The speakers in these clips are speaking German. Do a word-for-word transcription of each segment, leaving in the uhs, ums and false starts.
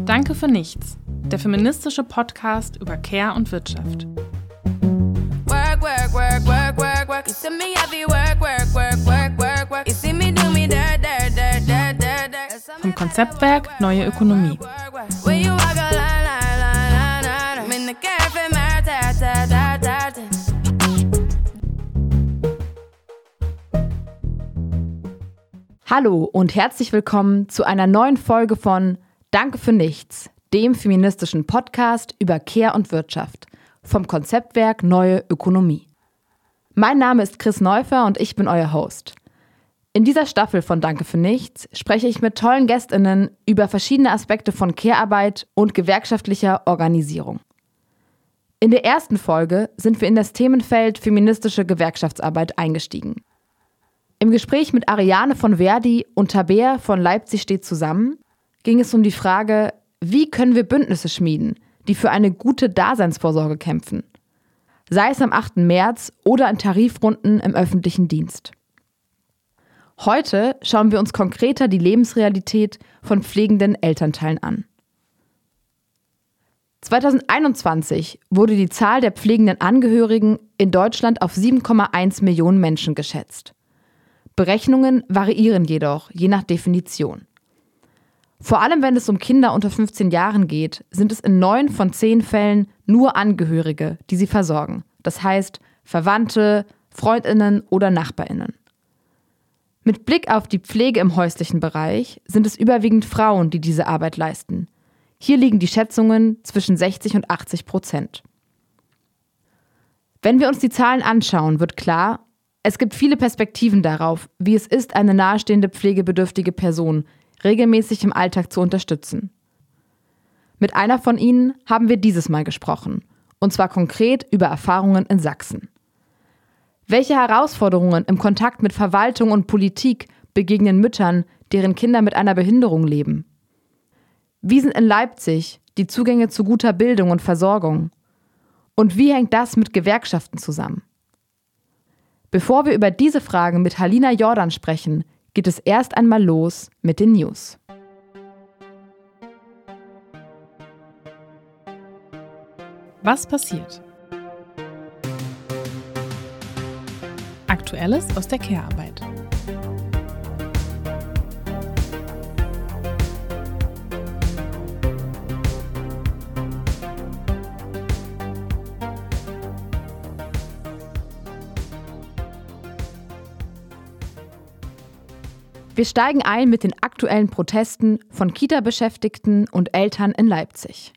Danke für nichts, der feministische Podcast über Care und Wirtschaft. Work, work, work, work, work, work. You see me heavy work, work, work, work, work, work. You see me do me dirt, dirt, dirt, dirt, dirt, dirt. Vom Konzeptwerk Neue Ökonomie. When you walk a line, line, line, line, line. I'm in the cafe, my ta, ta, ta, ta, ta. Hallo und herzlich willkommen zu einer neuen Folge von Danke für nichts, dem feministischen Podcast über Care und Wirtschaft vom Konzeptwerk Neue Ökonomie. Mein Name ist Chris Neufer und ich bin euer Host. In dieser Staffel von Danke für nichts spreche ich mit tollen GästInnen über verschiedene Aspekte von Care-Arbeit und gewerkschaftlicher Organisierung. In der ersten Folge sind wir in das Themenfeld feministische Gewerkschaftsarbeit eingestiegen. Im Gespräch mit Ariane von Verdi und Tabea von Leipzig steht zusammen ging es um die Frage, wie können wir Bündnisse schmieden, die für eine gute Daseinsvorsorge kämpfen, sei es am achten März oder in Tarifrunden im öffentlichen Dienst. Heute schauen wir uns konkreter die Lebensrealität von pflegenden Elternteilen an. zweitausendeinundzwanzig wurde die Zahl der pflegenden Angehörigen in Deutschland auf sieben Komma eins Millionen Menschen geschätzt. Berechnungen variieren jedoch, je nach Definition. Vor allem, wenn es um Kinder unter fünfzehn Jahren geht, sind es in neun von zehn Fällen nur Angehörige, die sie versorgen. Das heißt Verwandte, FreundInnen oder NachbarInnen. Mit Blick auf die Pflege im häuslichen Bereich sind es überwiegend Frauen, die diese Arbeit leisten. Hier liegen die Schätzungen zwischen sechzig und achtzig Prozent. Wenn wir uns die Zahlen anschauen, wird klar, es gibt viele Perspektiven darauf, wie es ist, eine nahestehende pflegebedürftige Person regelmäßig im Alltag zu unterstützen. Mit einer von ihnen haben wir dieses Mal gesprochen, und zwar konkret über Erfahrungen in Sachsen. Welche Herausforderungen im Kontakt mit Verwaltung und Politik begegnen Müttern, deren Kinder mit einer Behinderung leben? Wie sind in Leipzig die Zugänge zu guter Bildung und Versorgung? Und wie hängt das mit Gewerkschaften zusammen? Bevor wir über diese Fragen mit Halina Jordan sprechen, geht es erst einmal los mit den News. Was passiert? Aktuelles aus der Care-Arbeit. Wir steigen ein mit den aktuellen Protesten von Kita-Beschäftigten und Eltern in Leipzig.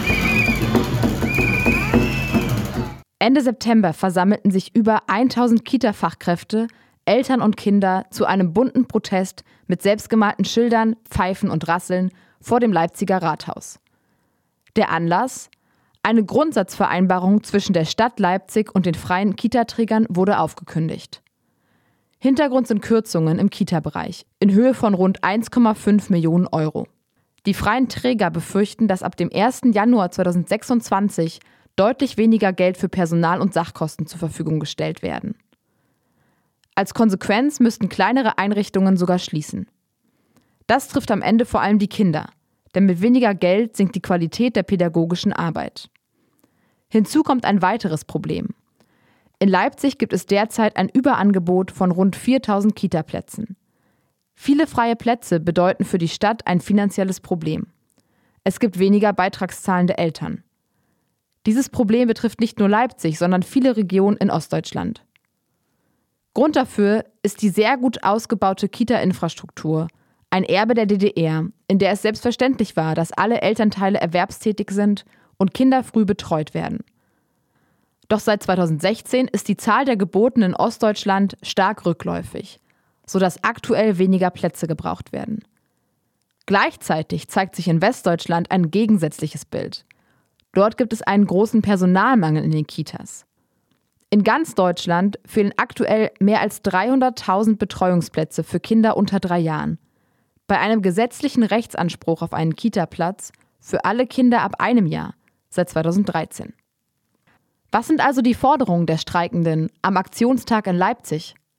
Ende September versammelten sich über tausend Kita-Fachkräfte, Eltern und Kinder zu einem bunten Protest mit selbstgemalten Schildern, Pfeifen und Rasseln vor dem Leipziger Rathaus. Der Anlass? Eine Grundsatzvereinbarung zwischen der Stadt Leipzig und den freien Kita-Trägern wurde aufgekündigt. Hintergrund sind Kürzungen im Kita-Bereich in Höhe von rund eins Komma fünf Millionen Euro. Die freien Träger befürchten, dass ab dem ersten Januar zweitausendsechsundzwanzig deutlich weniger Geld für Personal- und Sachkosten zur Verfügung gestellt werden. Als Konsequenz müssten kleinere Einrichtungen sogar schließen. Das trifft am Ende vor allem die Kinder, denn mit weniger Geld sinkt die Qualität der pädagogischen Arbeit. Hinzu kommt ein weiteres Problem. In Leipzig gibt es derzeit ein Überangebot von rund viertausend Kita-Plätzen. Viele freie Plätze bedeuten für die Stadt ein finanzielles Problem. Es gibt weniger beitragszahlende Eltern. Dieses Problem betrifft nicht nur Leipzig, sondern viele Regionen in Ostdeutschland. Grund dafür ist die sehr gut ausgebaute Kita-Infrastruktur, ein Erbe der D D R, in der es selbstverständlich war, dass alle Elternteile erwerbstätig sind und Kinder früh betreut werden. Doch seit zweitausendsechzehn ist die Zahl der Geburten in Ostdeutschland stark rückläufig, sodass aktuell weniger Plätze gebraucht werden. Gleichzeitig zeigt sich in Westdeutschland ein gegensätzliches Bild. Dort gibt es einen großen Personalmangel in den Kitas. In ganz Deutschland fehlen aktuell mehr als dreihunderttausend Betreuungsplätze für Kinder unter drei Jahren. Bei einem gesetzlichen Rechtsanspruch auf einen Kita-Platz für alle Kinder ab einem Jahr seit zweitausenddreizehn. Was sind also die Forderungen der Streikenden am Aktionstag in Leipzig?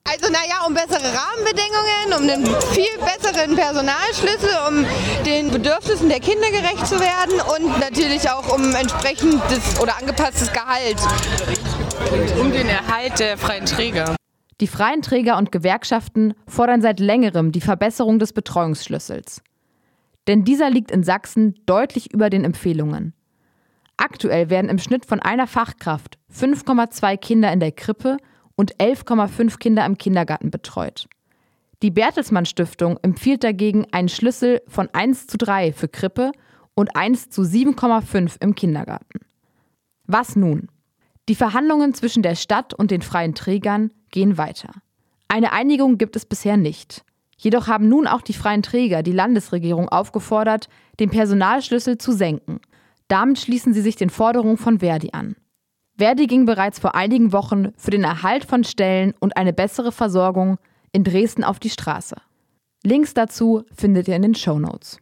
Also naja, um bessere Rahmenbedingungen, um einen viel besseren Personalschlüssel, um den Bedürfnissen der Kinder gerecht zu werden und natürlich auch um entsprechendes oder angepasstes Gehalt. Und um den Erhalt der freien Träger. Die freien Träger und Gewerkschaften fordern seit längerem die Verbesserung des Betreuungsschlüssels. Denn dieser liegt in Sachsen deutlich über den Empfehlungen. Aktuell werden im Schnitt von einer Fachkraft fünf Komma zwei Kinder in der Krippe und elf Komma fünf Kinder im Kindergarten betreut. Die Bertelsmann Stiftung empfiehlt dagegen einen Schlüssel von eins zu drei für Krippe und eins zu sieben Komma fünf im Kindergarten. Was nun? Die Verhandlungen zwischen der Stadt und den freien Trägern gehen weiter. Eine Einigung gibt es bisher nicht. Jedoch haben nun auch die freien Träger die Landesregierung aufgefordert, den Personalschlüssel zu senken. Damit schließen sie sich den Forderungen von Verdi an. Verdi ging bereits vor einigen Wochen für den Erhalt von Stellen und eine bessere Versorgung in Dresden auf die Straße. Links dazu findet ihr in den Shownotes.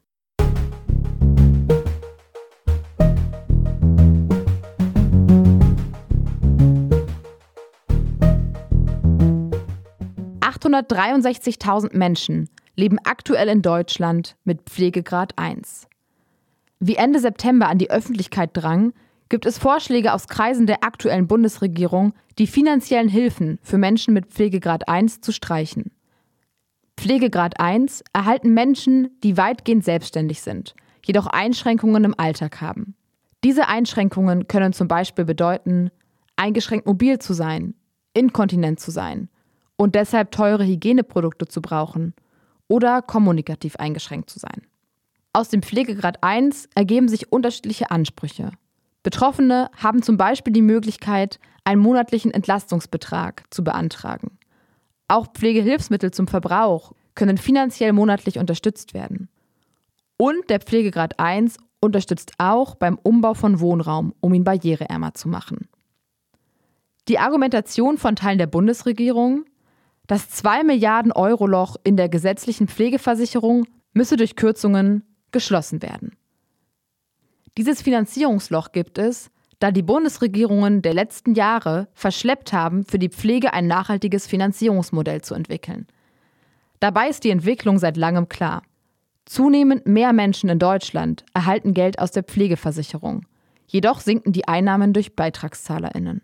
achthundertdreiundsechzigtausend Menschen leben aktuell in Deutschland mit Pflegegrad eins. Wie Ende September an die Öffentlichkeit drang, gibt es Vorschläge aus Kreisen der aktuellen Bundesregierung, die finanziellen Hilfen für Menschen mit Pflegegrad eins zu streichen. Pflegegrad eins erhalten Menschen, die weitgehend selbstständig sind, jedoch Einschränkungen im Alltag haben. Diese Einschränkungen können zum Beispiel bedeuten, eingeschränkt mobil zu sein, inkontinent zu sein und deshalb teure Hygieneprodukte zu brauchen oder kommunikativ eingeschränkt zu sein. Aus dem Pflegegrad eins ergeben sich unterschiedliche Ansprüche. Betroffene haben zum Beispiel die Möglichkeit, einen monatlichen Entlastungsbetrag zu beantragen. Auch Pflegehilfsmittel zum Verbrauch können finanziell monatlich unterstützt werden. Und der Pflegegrad eins unterstützt auch beim Umbau von Wohnraum, um ihn barriereärmer zu machen. Die Argumentation von Teilen der Bundesregierung: Das zwei Milliarden Euro Loch in der gesetzlichen Pflegeversicherung müsse durch Kürzungen geschlossen werden. Dieses Finanzierungsloch gibt es, da die Bundesregierungen der letzten Jahre verschleppt haben, für die Pflege ein nachhaltiges Finanzierungsmodell zu entwickeln. Dabei ist die Entwicklung seit langem klar. Zunehmend mehr Menschen in Deutschland erhalten Geld aus der Pflegeversicherung. Jedoch sinken die Einnahmen durch BeitragszahlerInnen.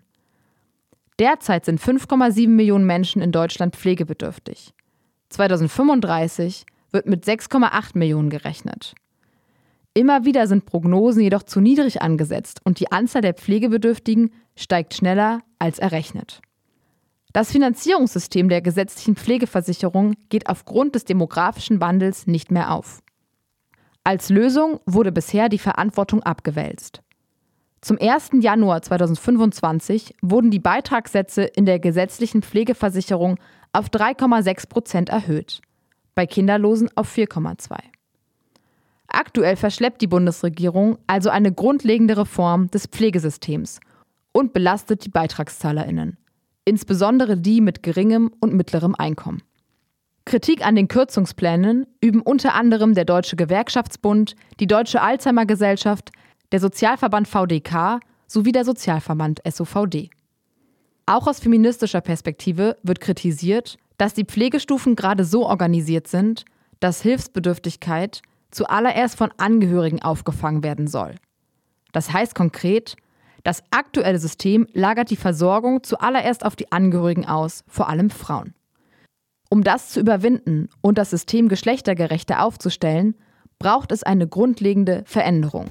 Derzeit sind fünf Komma sieben Millionen Menschen in Deutschland pflegebedürftig. zweitausendfünfunddreißig wird mit sechs Komma acht Millionen gerechnet. Immer wieder sind Prognosen jedoch zu niedrig angesetzt und die Anzahl der Pflegebedürftigen steigt schneller als errechnet. Das Finanzierungssystem der gesetzlichen Pflegeversicherung geht aufgrund des demografischen Wandels nicht mehr auf. Als Lösung wurde bisher die Verantwortung abgewälzt. Zum ersten Januar zweitausendfünfundzwanzig wurden die Beitragssätze in der gesetzlichen Pflegeversicherung auf drei Komma sechs Prozent erhöht, bei Kinderlosen auf vier Komma zwei. Aktuell verschleppt die Bundesregierung also eine grundlegende Reform des Pflegesystems und belastet die BeitragszahlerInnen, insbesondere die mit geringem und mittlerem Einkommen. Kritik an den Kürzungsplänen üben unter anderem der Deutsche Gewerkschaftsbund, die Deutsche Alzheimer-Gesellschaft, der Sozialverband V D K sowie der Sozialverband S O V D. Auch aus feministischer Perspektive wird kritisiert, dass die Pflegestufen gerade so organisiert sind, dass Hilfsbedürftigkeit zuallererst von Angehörigen aufgefangen werden soll. Das heißt konkret, das aktuelle System lagert die Versorgung zuallererst auf die Angehörigen aus, vor allem Frauen. Um das zu überwinden und das System geschlechtergerechter aufzustellen, braucht es eine grundlegende Veränderung.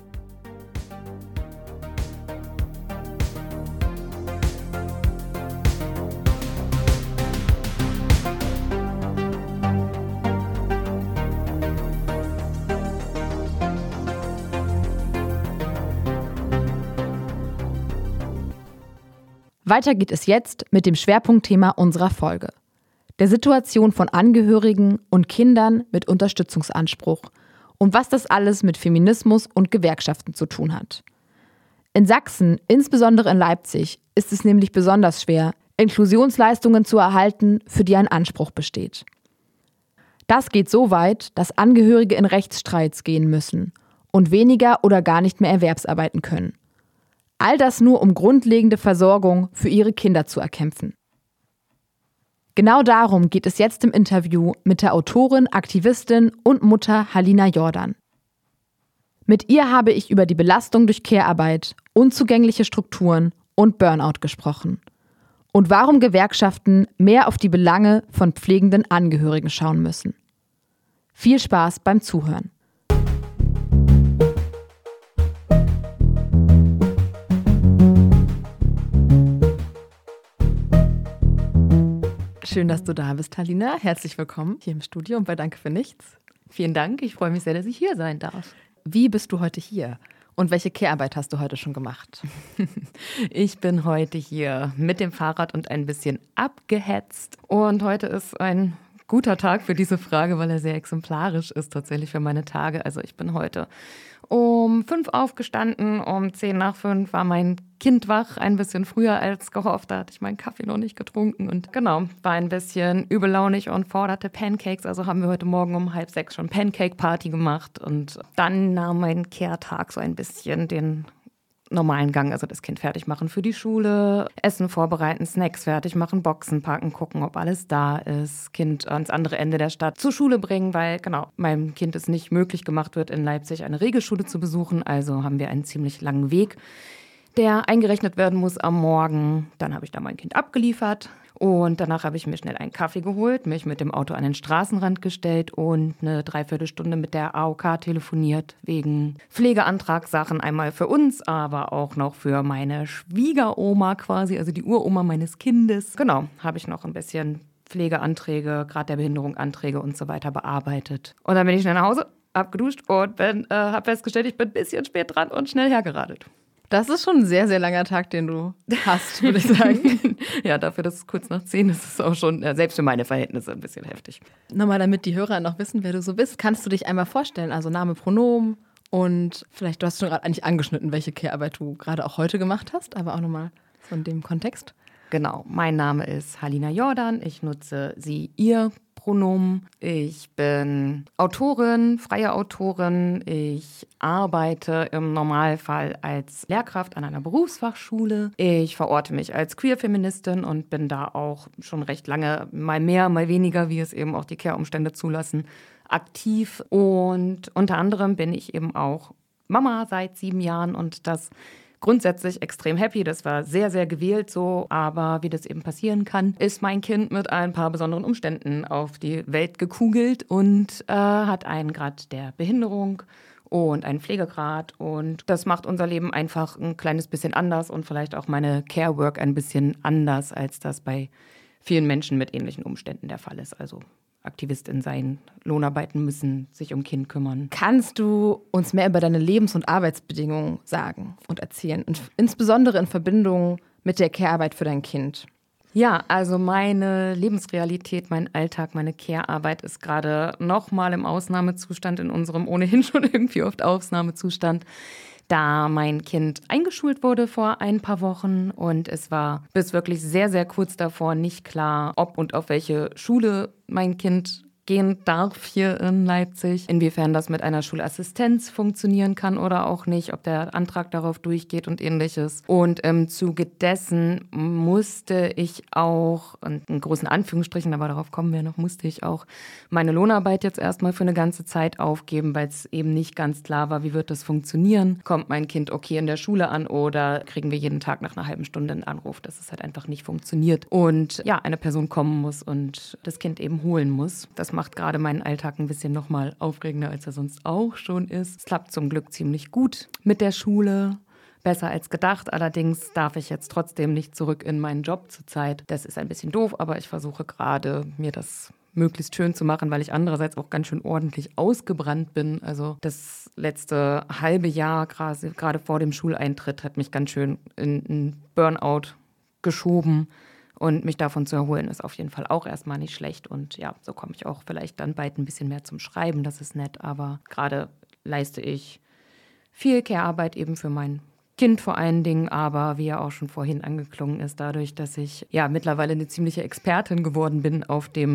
Weiter geht es jetzt mit dem Schwerpunktthema unserer Folge: der Situation von Angehörigen und Kindern mit Unterstützungsanspruch und was das alles mit Feminismus und Gewerkschaften zu tun hat. In Sachsen, insbesondere in Leipzig, ist es nämlich besonders schwer, Inklusionsleistungen zu erhalten, für die ein Anspruch besteht. Das geht so weit, dass Angehörige in Rechtsstreits gehen müssen und weniger oder gar nicht mehr erwerbsarbeiten können. All das nur, um grundlegende Versorgung für ihre Kinder zu erkämpfen. Genau darum geht es jetzt im Interview mit der Autorin, Aktivistin und Mutter Halina Jordan. Mit ihr habe ich über die Belastung durch Care-Arbeit, unzugängliche Strukturen und Burnout gesprochen. Und warum Gewerkschaften mehr auf die Belange von pflegenden Angehörigen schauen müssen. Viel Spaß beim Zuhören. Schön, dass du da bist, Halina. Herzlich willkommen hier im Studio und bei Danke für nichts. Vielen Dank, ich freue mich sehr, dass ich hier sein darf. Wie bist du heute hier? Und welche Care-Arbeit hast du heute schon gemacht? Ich bin heute hier mit dem Fahrrad und ein bisschen abgehetzt. Und heute ist ein guter Tag für diese Frage, weil er sehr exemplarisch ist tatsächlich für meine Tage. Also ich bin heute um fünf aufgestanden, um zehn nach fünf war mein Kind wach, ein bisschen früher als gehofft. Da hatte ich meinen Kaffee noch nicht getrunken und genau, war ein bisschen übellaunig und forderte Pancakes. Also haben wir heute Morgen um halb sechs schon Pancake-Party gemacht und dann nahm mein Care-Tag so ein bisschen den normalen Gang, also das Kind fertig machen für die Schule, Essen vorbereiten, Snacks fertig machen, Boxen packen, gucken, ob alles da ist, Kind ans andere Ende der Stadt zur Schule bringen, weil genau, meinem Kind es nicht möglich gemacht wird, in Leipzig eine Regelschule zu besuchen, also haben wir einen ziemlich langen Weg, der eingerechnet werden muss am Morgen. Dann habe ich da mein Kind abgeliefert und danach habe ich mir schnell einen Kaffee geholt, mich mit dem Auto an den Straßenrand gestellt und eine Dreiviertelstunde mit der A O K telefoniert wegen Pflegeantragssachen. Einmal für uns, aber auch noch für meine Schwiegeroma quasi, also die Uroma meines Kindes. Genau, habe ich noch ein bisschen Pflegeanträge, Grad der Behinderung Anträge und so weiter bearbeitet. Und dann bin ich schnell nach Hause, abgeduscht und bin, äh, habe festgestellt, ich bin ein bisschen spät dran und schnell hergeradelt. Das ist schon ein sehr, sehr langer Tag, den du hast, würde ich sagen. Ja, dafür, dass es kurz nach zehn ist, ist es auch schon, ja, selbst für meine Verhältnisse, ein bisschen heftig. Nochmal, damit die Hörer noch wissen, wer du so bist, kannst du dich einmal vorstellen, also Name, Pronomen und vielleicht, du hast schon gerade eigentlich angeschnitten, welche Care-Arbeit du gerade auch heute gemacht hast, aber auch nochmal so in dem Kontext. Genau, mein Name ist Halina Jordan, ich nutze sie, ihr Pronomen. Ich bin Autorin, freie Autorin. Ich arbeite im Normalfall als Lehrkraft an einer Berufsfachschule. Ich verorte mich als Queer-Feministin und bin da auch schon recht lange, mal mehr, mal weniger, wie es eben auch die Care-Umstände zulassen, aktiv. Und unter anderem bin ich eben auch Mama seit sieben Jahren und das grundsätzlich extrem happy, das war sehr, sehr gewählt so, aber wie das eben passieren kann, ist mein Kind mit ein paar besonderen Umständen auf die Welt gekugelt und äh, hat einen Grad der Behinderung und einen Pflegegrad und das macht unser Leben einfach ein kleines bisschen anders und vielleicht auch meine Care-Work ein bisschen anders, als das bei vielen Menschen mit ähnlichen Umständen der Fall ist, also Aktivistin sein, Lohnarbeiten müssen, sich um Kind kümmern. Kannst du uns mehr über deine Lebens- und Arbeitsbedingungen sagen und erzählen? Und insbesondere in Verbindung mit der Care-Arbeit für dein Kind. Ja, also meine Lebensrealität, mein Alltag, meine Care-Arbeit ist gerade nochmal im Ausnahmezustand, in unserem ohnehin schon irgendwie oft Ausnahmezustand, da mein Kind eingeschult wurde vor ein paar Wochen und es war bis wirklich sehr, sehr kurz davor nicht klar, ob und auf welche Schule mein Kind gehen darf hier in Leipzig, inwiefern das mit einer Schulassistenz funktionieren kann oder auch nicht, ob der Antrag darauf durchgeht und ähnliches. Und im Zuge dessen musste ich auch, und in großen Anführungsstrichen, aber darauf kommen wir noch, musste ich auch meine Lohnarbeit jetzt erstmal für eine ganze Zeit aufgeben, weil es eben nicht ganz klar war, wie wird das funktionieren. Kommt mein Kind okay in der Schule an oder kriegen wir jeden Tag nach einer halben Stunde einen Anruf, dass es halt einfach nicht funktioniert. Und ja, eine Person kommen muss und das Kind eben holen muss. Das macht gerade meinen Alltag ein bisschen nochmal aufregender, als er sonst auch schon ist. Es klappt zum Glück ziemlich gut mit der Schule. Besser als gedacht. Allerdings darf ich jetzt trotzdem nicht zurück in meinen Job zurzeit. Das ist ein bisschen doof, aber ich versuche gerade, mir das möglichst schön zu machen, weil ich andererseits auch ganz schön ordentlich ausgebrannt bin. Also das letzte halbe Jahr, gerade vor dem Schuleintritt, hat mich ganz schön in einen Burnout geschoben. Und mich davon zu erholen, ist auf jeden Fall auch erstmal nicht schlecht. Und ja, so komme ich auch vielleicht dann bald ein bisschen mehr zum Schreiben. Das ist nett. Aber gerade leiste ich viel Care-Arbeit eben für mein Kind vor allen Dingen. Aber wie ja auch schon vorhin angeklungen ist, dadurch, dass ich ja mittlerweile eine ziemliche Expertin geworden bin auf dem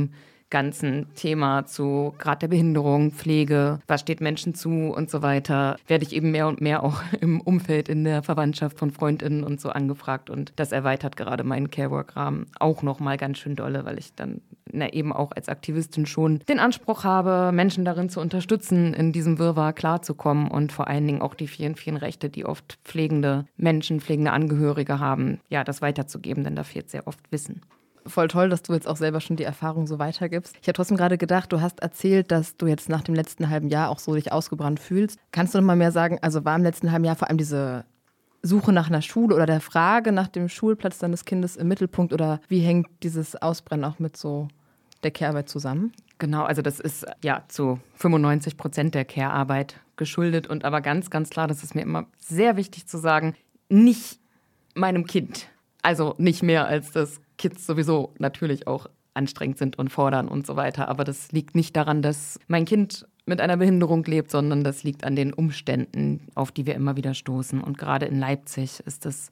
ganzen Thema zu Grad der Behinderung, Pflege, was steht Menschen zu und so weiter, werde ich eben mehr und mehr auch im Umfeld, in der Verwandtschaft von FreundInnen und so angefragt. Und das erweitert gerade meinen Care-Work-Rahmen auch nochmal ganz schön dolle, weil ich dann na, eben auch als Aktivistin schon den Anspruch habe, Menschen darin zu unterstützen, in diesem Wirrwarr klarzukommen und vor allen Dingen auch die vielen, vielen Rechte, die oft pflegende Menschen, pflegende Angehörige haben, ja, das weiterzugeben, denn da fehlt sehr oft Wissen. Voll toll, dass du jetzt auch selber schon die Erfahrung so weitergibst. Ich habe trotzdem gerade gedacht, du hast erzählt, dass du jetzt nach dem letzten halben Jahr auch so dich ausgebrannt fühlst. Kannst du noch mal mehr sagen, also war im letzten halben Jahr vor allem diese Suche nach einer Schule oder der Frage nach dem Schulplatz deines Kindes im Mittelpunkt oder wie hängt dieses Ausbrennen auch mit so der Care-Arbeit zusammen? Genau, also das ist ja zu fünfundneunzig Prozent der Care-Arbeit geschuldet und aber ganz, ganz klar, das ist mir immer sehr wichtig zu sagen, nicht meinem Kind. Also nicht mehr als das Kids sowieso natürlich auch anstrengend sind und fordern und so weiter. Aber das liegt nicht daran, dass mein Kind mit einer Behinderung lebt, sondern das liegt an den Umständen, auf die wir immer wieder stoßen. Und gerade in Leipzig ist das,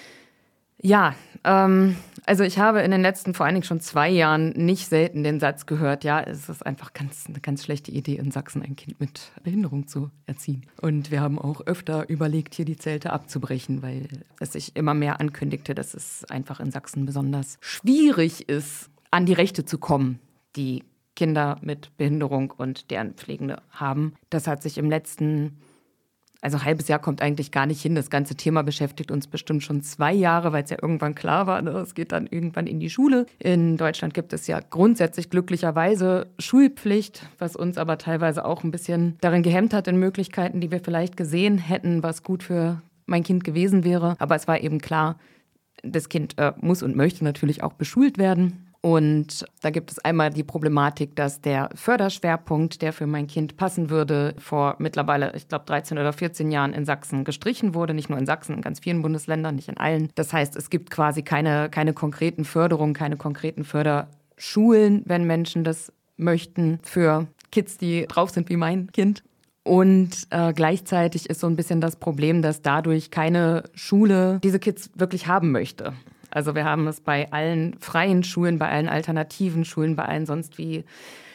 ja, ähm, also ich habe in den letzten vor allen Dingen schon zwei Jahren nicht selten den Satz gehört, ja, es ist einfach ganz, eine ganz schlechte Idee, in Sachsen ein Kind mit Behinderung zu erziehen. Und wir haben auch öfter überlegt, hier die Zelte abzubrechen, weil es sich immer mehr ankündigte, dass es einfach in Sachsen besonders schwierig ist, an die Rechte zu kommen, die Kinder mit Behinderung und deren Pflegende haben. Das hat sich im letzten Also ein halbes Jahr kommt eigentlich gar nicht hin. Das ganze Thema beschäftigt uns bestimmt schon zwei Jahre, weil es ja irgendwann klar war, ne? Es geht dann irgendwann in die Schule. In Deutschland gibt es ja grundsätzlich glücklicherweise Schulpflicht, was uns aber teilweise auch ein bisschen darin gehemmt hat in Möglichkeiten, die wir vielleicht gesehen hätten, was gut für mein Kind gewesen wäre. Aber es war eben klar, das Kind äh, muss und möchte natürlich auch beschult werden. Und da gibt es einmal die Problematik, dass der Förderschwerpunkt, der für mein Kind passen würde, vor mittlerweile, ich glaube, dreizehn oder vierzehn Jahren in Sachsen gestrichen wurde. Nicht nur in Sachsen, in ganz vielen Bundesländern, nicht in allen. Das heißt, es gibt quasi keine, keine konkreten Förderungen, keine konkreten Förderschulen, wenn Menschen das möchten, für Kids, die drauf sind wie mein Kind. Und äh, gleichzeitig ist so ein bisschen das Problem, dass dadurch keine Schule diese Kids wirklich haben möchte. Also wir haben es bei allen freien Schulen, bei allen alternativen Schulen, bei allen sonst wie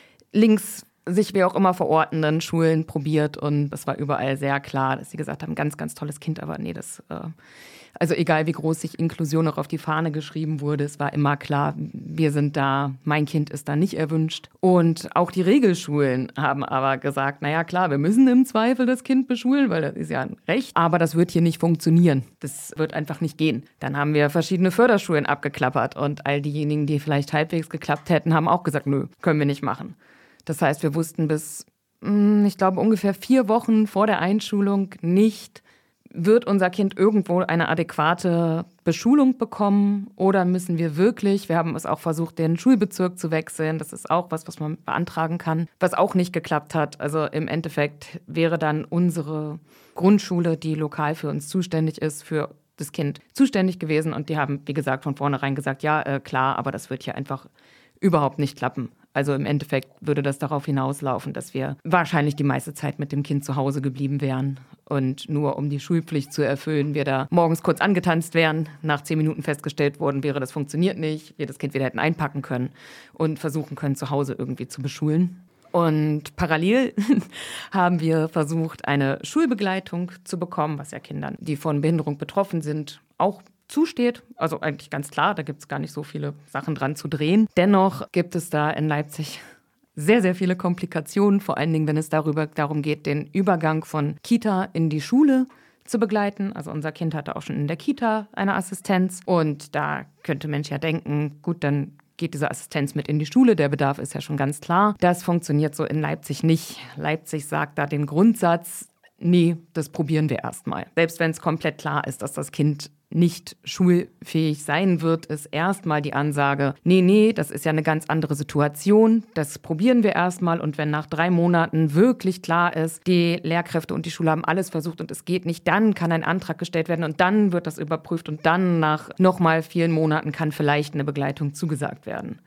links sich wie auch immer verortenden Schulen probiert. Und es war überall sehr klar, dass sie gesagt haben, ganz, ganz tolles Kind. Aber nee, das, äh, also egal wie groß sich Inklusion auch auf die Fahne geschrieben wurde, es war immer klar, wir sind da, mein Kind ist da nicht erwünscht. Und auch die Regelschulen haben aber gesagt, naja klar, wir müssen im Zweifel das Kind beschulen, weil das ist ja ein Recht. Aber das wird hier nicht funktionieren. Das wird einfach nicht gehen. Dann haben wir verschiedene Förderschulen abgeklappert und all diejenigen, die vielleicht halbwegs geklappt hätten, haben auch gesagt, nö, können wir nicht machen. Das heißt, wir wussten bis, ich glaube, ungefähr vier Wochen vor der Einschulung nicht, wird unser Kind irgendwo eine adäquate Beschulung bekommen oder müssen wir wirklich, wir haben es auch versucht, den Schulbezirk zu wechseln, das ist auch was, was man beantragen kann, was auch nicht geklappt hat. Also im Endeffekt wäre dann unsere Grundschule, die lokal für uns zuständig ist, für das Kind zuständig gewesen und die haben, wie gesagt, von vornherein gesagt, ja, äh, klar, aber das wird hier einfach überhaupt nicht klappen. Also im Endeffekt würde das darauf hinauslaufen, dass wir wahrscheinlich die meiste Zeit mit dem Kind zu Hause geblieben wären und nur um die Schulpflicht zu erfüllen, wir da morgens kurz angetanzt wären, nach zehn Minuten festgestellt worden wäre, das funktioniert nicht, wir das Kind wieder hätten einpacken können und versuchen können, zu Hause irgendwie zu beschulen. Und parallel haben wir versucht, eine Schulbegleitung zu bekommen, was ja Kindern, die von Behinderung betroffen sind, auch zusteht. Also eigentlich ganz klar, da gibt es gar nicht so viele Sachen dran zu drehen. Dennoch gibt es da in Leipzig sehr, sehr viele Komplikationen, vor allen Dingen, wenn es darüber, darum geht, den Übergang von Kita in die Schule zu begleiten. Also unser Kind hatte auch schon in der Kita eine Assistenz und da könnte Mensch ja denken, gut, dann geht diese Assistenz mit in die Schule, der Bedarf ist ja schon ganz klar. Das funktioniert so in Leipzig nicht. Leipzig sagt da den Grundsatz, nee, das probieren wir erstmal. Selbst wenn es komplett klar ist, dass das Kind nicht schulfähig sein wird, ist erstmal die Ansage, nee, nee, das ist ja eine ganz andere Situation, das probieren wir erstmal und wenn nach drei Monaten wirklich klar ist, die Lehrkräfte und die Schule haben alles versucht und es geht nicht, dann kann ein Antrag gestellt werden und dann wird das überprüft und dann nach nochmal vielen Monaten kann vielleicht eine Begleitung zugesagt werden.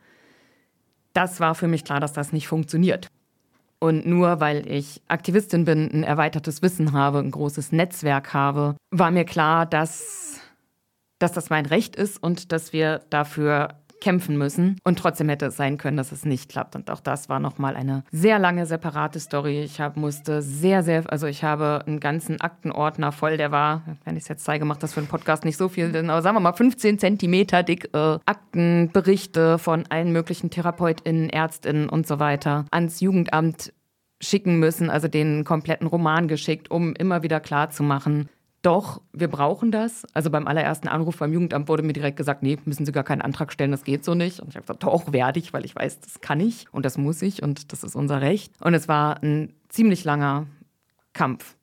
Das war für mich klar, dass das nicht funktioniert. Und nur weil ich Aktivistin bin, ein erweitertes Wissen habe, ein großes Netzwerk habe, war mir klar, dass, dass das mein Recht ist und dass wir dafür kämpfen müssen. Und trotzdem hätte es sein können, dass es nicht klappt. Und auch das war nochmal eine sehr lange separate Story. Ich hab, musste sehr, sehr, also ich habe einen ganzen Aktenordner voll, der war, wenn ich es jetzt zeige, macht das für einen Podcast nicht so viel, denn, aber sagen wir mal fünfzehn Zentimeter dick, äh, Akten, Berichte von allen möglichen TherapeutInnen, ÄrztInnen und so weiter ans Jugendamt schicken müssen, also den kompletten Roman geschickt, um immer wieder klarzumachen, doch, wir brauchen das. Also beim allerersten Anruf beim Jugendamt wurde mir direkt gesagt, nee, müssen Sie gar keinen Antrag stellen, das geht so nicht. Und ich habe gesagt, doch, werde ich, weil ich weiß, das kann ich und das muss ich und das ist unser Recht. Und es war ein ziemlich langer Kampf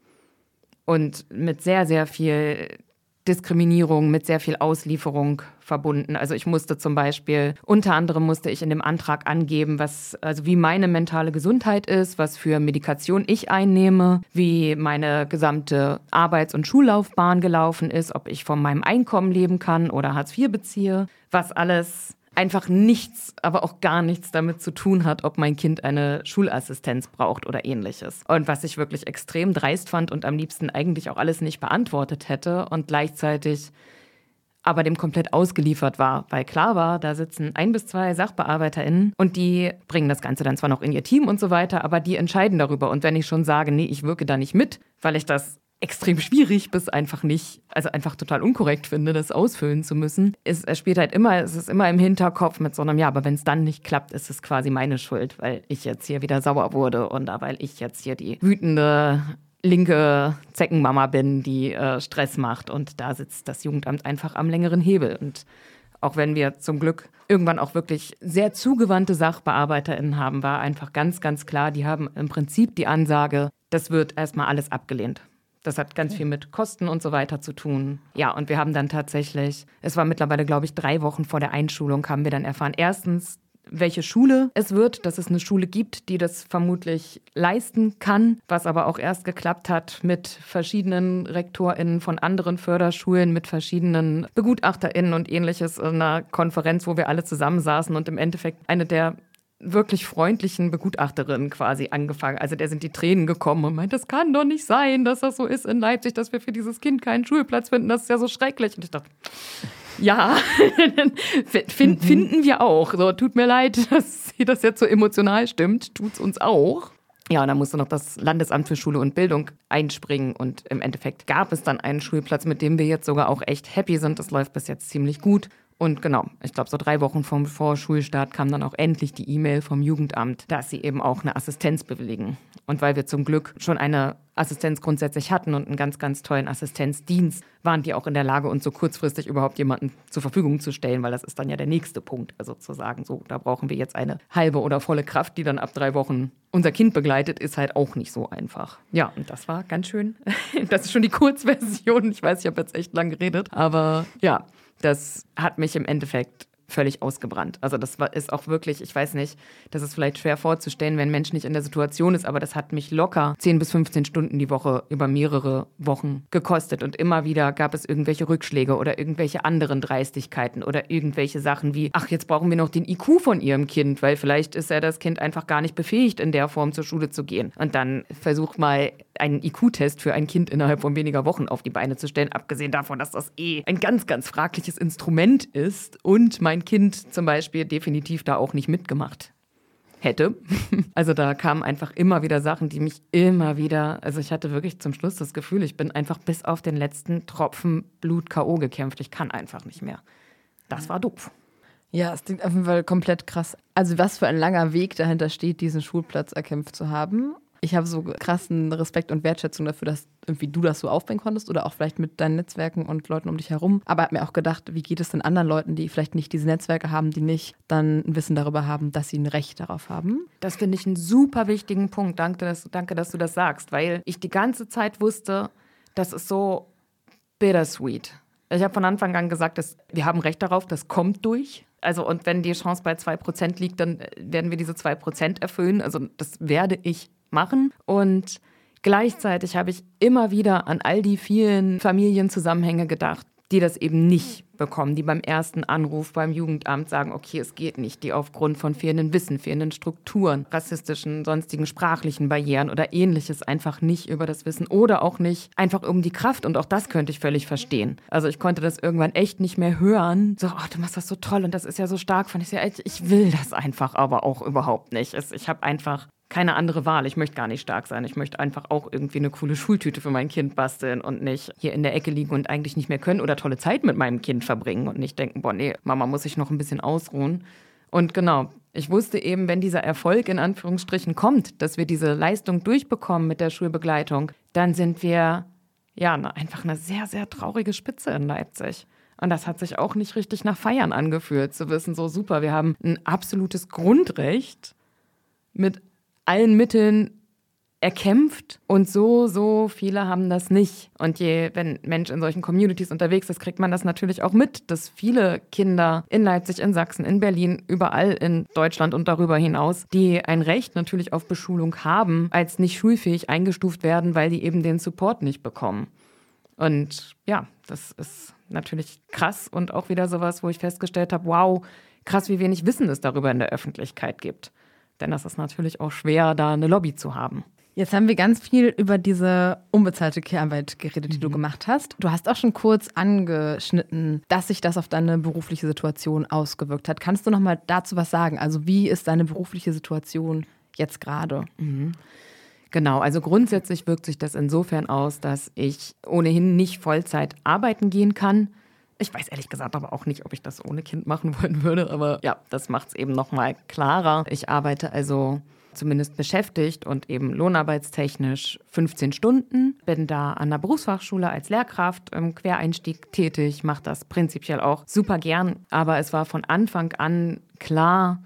und mit sehr, sehr viel Diskriminierung, mit sehr viel Auslieferung verbunden. Also ich musste zum Beispiel, unter anderem musste ich in dem Antrag angeben, was, also wie meine mentale Gesundheit ist, was für Medikation ich einnehme, wie meine gesamte Arbeits- und Schullaufbahn gelaufen ist, ob ich von meinem Einkommen leben kann oder Hartz vier beziehe, was alles einfach nichts, aber auch gar nichts damit zu tun hat, ob mein Kind eine Schulassistenz braucht oder ähnliches. Und was ich wirklich extrem dreist fand und am liebsten eigentlich auch alles nicht beantwortet hätte und gleichzeitig aber dem komplett ausgeliefert war, weil klar war, da sitzen ein bis zwei SachbearbeiterInnen und die bringen das Ganze dann zwar noch in ihr Team und so weiter, aber die entscheiden darüber. Und wenn ich schon sage, nee, ich wirke da nicht mit, weil ich das extrem schwierig bis einfach nicht, also einfach total unkorrekt finde, das ausfüllen zu müssen. Es, es spielt halt immer, es ist immer im Hinterkopf mit so einem, ja, aber wenn es dann nicht klappt, ist es quasi meine Schuld, weil ich jetzt hier wieder sauer wurde und da, weil ich jetzt hier die wütende linke Zeckenmama bin, die äh, Stress macht und da sitzt das Jugendamt einfach am längeren Hebel. Und auch wenn wir zum Glück irgendwann auch wirklich sehr zugewandte SachbearbeiterInnen haben, war einfach ganz, ganz klar, die haben im Prinzip die Ansage, das wird erstmal alles abgelehnt. Das hat ganz viel mit Kosten und so weiter zu tun. Ja, und wir haben dann tatsächlich, es war mittlerweile, glaube ich, drei Wochen vor der Einschulung, haben wir dann erfahren, erstens, welche Schule es wird, dass es eine Schule gibt, die das vermutlich leisten kann, was aber auch erst geklappt hat mit verschiedenen RektorInnen von anderen Förderschulen, mit verschiedenen BegutachterInnen und ähnliches in einer Konferenz, wo wir alle zusammensaßen und im Endeffekt eine der wirklich freundlichen Begutachterinnen quasi angefangen. Also der sind die Tränen gekommen und meint, das kann doch nicht sein, dass das so ist in Leipzig, dass wir für dieses Kind keinen Schulplatz finden. Das ist ja so schrecklich. Und ich dachte, ja, find, finden wir auch. So, tut mir leid, dass sie das jetzt so emotional stimmt. Tut's uns auch. Ja, und dann musste noch das Landesamt für Schule und Bildung einspringen und im Endeffekt gab es dann einen Schulplatz, mit dem wir jetzt sogar auch echt happy sind. Das läuft bis jetzt ziemlich gut. Und genau, ich glaube, so drei Wochen vom Vorschulstart kam dann auch endlich die E-Mail vom Jugendamt, dass sie eben auch eine Assistenz bewilligen. Und weil wir zum Glück schon eine Assistenz grundsätzlich hatten und einen ganz, ganz tollen Assistenzdienst, waren die auch in der Lage, uns so kurzfristig überhaupt jemanden zur Verfügung zu stellen, weil das ist dann ja der nächste Punkt, also zu sagen, so, da brauchen wir jetzt eine halbe oder volle Kraft, die dann ab drei Wochen unser Kind begleitet, ist halt auch nicht so einfach. Ja, und das war ganz schön. Das ist schon die Kurzversion. Ich weiß, ich habe jetzt echt lang geredet, aber ja, das hat mich im Endeffekt völlig ausgebrannt. Also das war, ist auch wirklich, ich weiß nicht, das ist vielleicht schwer vorzustellen, wenn ein Mensch nicht in der Situation ist, aber das hat mich locker zehn bis fünfzehn Stunden die Woche über mehrere Wochen gekostet. Und immer wieder gab es irgendwelche Rückschläge oder irgendwelche anderen Dreistigkeiten oder irgendwelche Sachen wie, ach, jetzt brauchen wir noch den I Q von ihrem Kind, weil vielleicht ist ja das Kind einfach gar nicht befähigt, in der Form zur Schule zu gehen. Und dann versuch mal einen I Q-Test für ein Kind innerhalb von weniger Wochen auf die Beine zu stellen, abgesehen davon, dass das eh ein ganz, ganz fragliches Instrument ist und mein Kind zum Beispiel definitiv da auch nicht mitgemacht hätte. Also da kamen einfach immer wieder Sachen, die mich immer wieder, also ich hatte wirklich zum Schluss das Gefühl, ich bin einfach bis auf den letzten Tropfen Blut K O gekämpft. Ich kann einfach nicht mehr. Das war doof. Ja, es klingt auf jeden Fall komplett krass. Also was für ein langer Weg dahinter steht, diesen Schulplatz erkämpft zu haben. Ich habe so krassen Respekt und Wertschätzung dafür, dass irgendwie du das so aufbringen konntest oder auch vielleicht mit deinen Netzwerken und Leuten um dich herum. Aber ich habe mir auch gedacht, wie geht es denn anderen Leuten, die vielleicht nicht diese Netzwerke haben, die nicht dann ein Wissen darüber haben, dass sie ein Recht darauf haben? Das finde ich einen super wichtigen Punkt. Danke dass, danke, dass du das sagst, weil ich die ganze Zeit wusste, das ist so bittersweet. Ich habe von Anfang an gesagt, dass wir haben Recht darauf, das kommt durch. Also und wenn die Chance bei zwei Prozent liegt, dann werden wir diese zwei Prozent erfüllen. Also das werde ich machen. Und gleichzeitig habe ich immer wieder an all die vielen Familienzusammenhänge gedacht, die das eben nicht bekommen, die beim ersten Anruf beim Jugendamt sagen, okay, es geht nicht, die aufgrund von fehlendem Wissen, fehlenden Strukturen, rassistischen, sonstigen sprachlichen Barrieren oder Ähnliches einfach nicht über das Wissen oder auch nicht einfach um die Kraft. Und auch das könnte ich völlig verstehen. Also ich konnte das irgendwann echt nicht mehr hören. So, oh, du machst das so toll und das ist ja so stark. Fand ich ja, ich will das einfach aber auch überhaupt nicht. Ich habe einfach keine andere Wahl. Ich möchte gar nicht stark sein. Ich möchte einfach auch irgendwie eine coole Schultüte für mein Kind basteln und nicht hier in der Ecke liegen und eigentlich nicht mehr können oder tolle Zeit mit meinem Kind verbringen und nicht denken, boah, nee, Mama muss sich noch ein bisschen ausruhen. Und genau, ich wusste eben, wenn dieser Erfolg in Anführungsstrichen kommt, dass wir diese Leistung durchbekommen mit der Schulbegleitung, dann sind wir ja einfach eine sehr, sehr traurige Spitze in Leipzig. Und das hat sich auch nicht richtig nach Feiern angefühlt, zu wissen, so super, wir haben ein absolutes Grundrecht mit allen Mitteln erkämpft und so, so viele haben das nicht. Und je, wenn Mensch in solchen Communities unterwegs ist, kriegt man das natürlich auch mit, dass viele Kinder in Leipzig, in Sachsen, in Berlin, überall in Deutschland und darüber hinaus, die ein Recht natürlich auf Beschulung haben, als nicht schulfähig eingestuft werden, weil die eben den Support nicht bekommen. Und ja, das ist natürlich krass und auch wieder sowas, wo ich festgestellt habe, wow, krass, wie wenig Wissen es darüber in der Öffentlichkeit gibt. Denn das ist natürlich auch schwer, da eine Lobby zu haben. Jetzt haben wir ganz viel über diese unbezahlte Care-Arbeit geredet, die mhm. du gemacht hast. Du hast auch schon kurz angeschnitten, dass sich das auf deine berufliche Situation ausgewirkt hat. Kannst du noch mal dazu was sagen? Also wie ist deine berufliche Situation jetzt gerade? Mhm. Genau, also grundsätzlich wirkt sich das insofern aus, dass ich ohnehin nicht Vollzeit arbeiten gehen kann. Ich weiß ehrlich gesagt aber auch nicht, ob ich das ohne Kind machen wollen würde, aber ja, das macht es eben noch mal klarer. Ich arbeite also zumindest beschäftigt und eben lohnarbeitstechnisch fünfzehn Stunden. Bin da an der Berufsfachschule als Lehrkraft im Quereinstieg tätig, mache das prinzipiell auch super gern. Aber es war von Anfang an klar,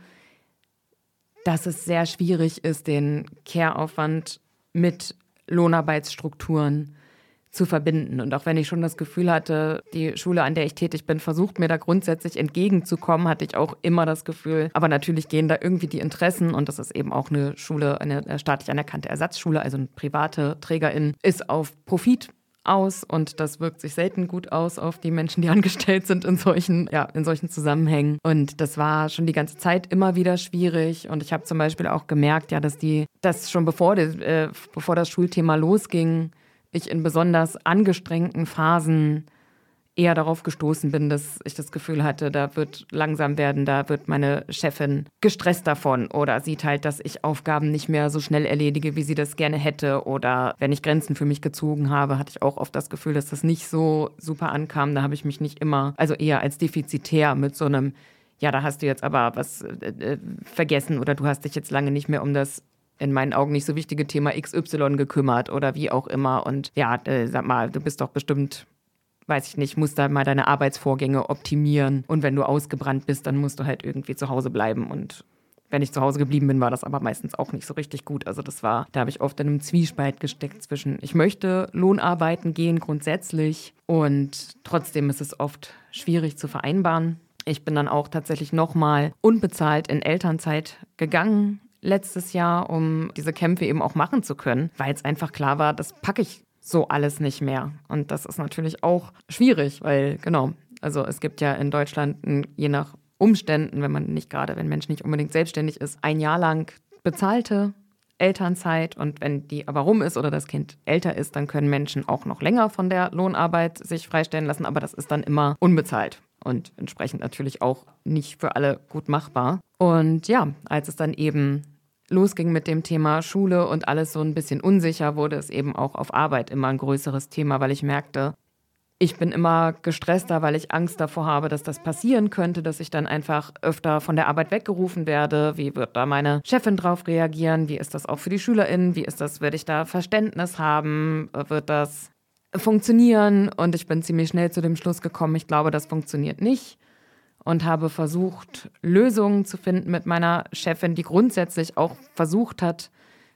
dass es sehr schwierig ist, den Care-Aufwand mit Lohnarbeitsstrukturen zu verbinden. Und auch wenn ich schon das Gefühl hatte, die Schule, an der ich tätig bin, versucht mir da grundsätzlich entgegenzukommen, hatte ich auch immer das Gefühl, aber natürlich gehen da irgendwie die Interessen und das ist eben auch eine Schule, eine staatlich anerkannte Ersatzschule, also eine private Trägerin, ist auf Profit aus und das wirkt sich selten gut aus auf die Menschen, die angestellt sind in solchen, ja, in solchen Zusammenhängen. Und das war schon die ganze Zeit immer wieder schwierig und ich habe zum Beispiel auch gemerkt, ja, dass die, dass schon bevor, die, äh, bevor das Schulthema losging, ich in besonders angestrengten Phasen eher darauf gestoßen bin, dass ich das Gefühl hatte, da wird langsam werden, da wird meine Chefin gestresst davon oder sieht halt, dass ich Aufgaben nicht mehr so schnell erledige, wie sie das gerne hätte oder wenn ich Grenzen für mich gezogen habe, hatte ich auch oft das Gefühl, dass das nicht so super ankam. Da habe ich mich nicht immer, also eher als defizitär mit so einem, ja, da hast du jetzt aber was äh, vergessen oder du hast dich jetzt lange nicht mehr um das in meinen Augen nicht so wichtige Thema X Y gekümmert oder wie auch immer. Und ja, äh, sag mal, du bist doch bestimmt, weiß ich nicht, musst da mal deine Arbeitsvorgänge optimieren. Und wenn du ausgebrannt bist, dann musst du halt irgendwie zu Hause bleiben. Und wenn ich zu Hause geblieben bin, war das aber meistens auch nicht so richtig gut. Also das war, da habe ich oft in einem Zwiespalt gesteckt zwischen, ich möchte Lohnarbeiten gehen grundsätzlich und trotzdem ist es oft schwierig zu vereinbaren. Ich bin dann auch tatsächlich nochmal unbezahlt in Elternzeit gegangen letztes Jahr, um diese Kämpfe eben auch machen zu können, weil es einfach klar war, das packe ich so alles nicht mehr. Und das ist natürlich auch schwierig, weil genau, also es gibt ja in Deutschland je nach Umständen, wenn man nicht gerade, wenn ein Mensch nicht unbedingt selbstständig ist, ein Jahr lang bezahlte Elternzeit und wenn die aber rum ist oder das Kind älter ist, dann können Menschen auch noch länger von der Lohnarbeit sich freistellen lassen, aber das ist dann immer unbezahlt. Und entsprechend natürlich auch nicht für alle gut machbar. Und ja, als es dann eben losging mit dem Thema Schule und alles so ein bisschen unsicher, wurde es eben auch auf Arbeit immer ein größeres Thema, weil ich merkte, ich bin immer gestresster, weil ich Angst davor habe, dass das passieren könnte, dass ich dann einfach öfter von der Arbeit weggerufen werde. Wie wird da meine Chefin drauf reagieren? Wie ist das auch für die SchülerInnen? Wie ist das, werde ich da Verständnis haben? Wird das funktionieren? Und ich bin ziemlich schnell zu dem Schluss gekommen, ich glaube, das funktioniert nicht und habe versucht, Lösungen zu finden mit meiner Chefin, die grundsätzlich auch versucht hat,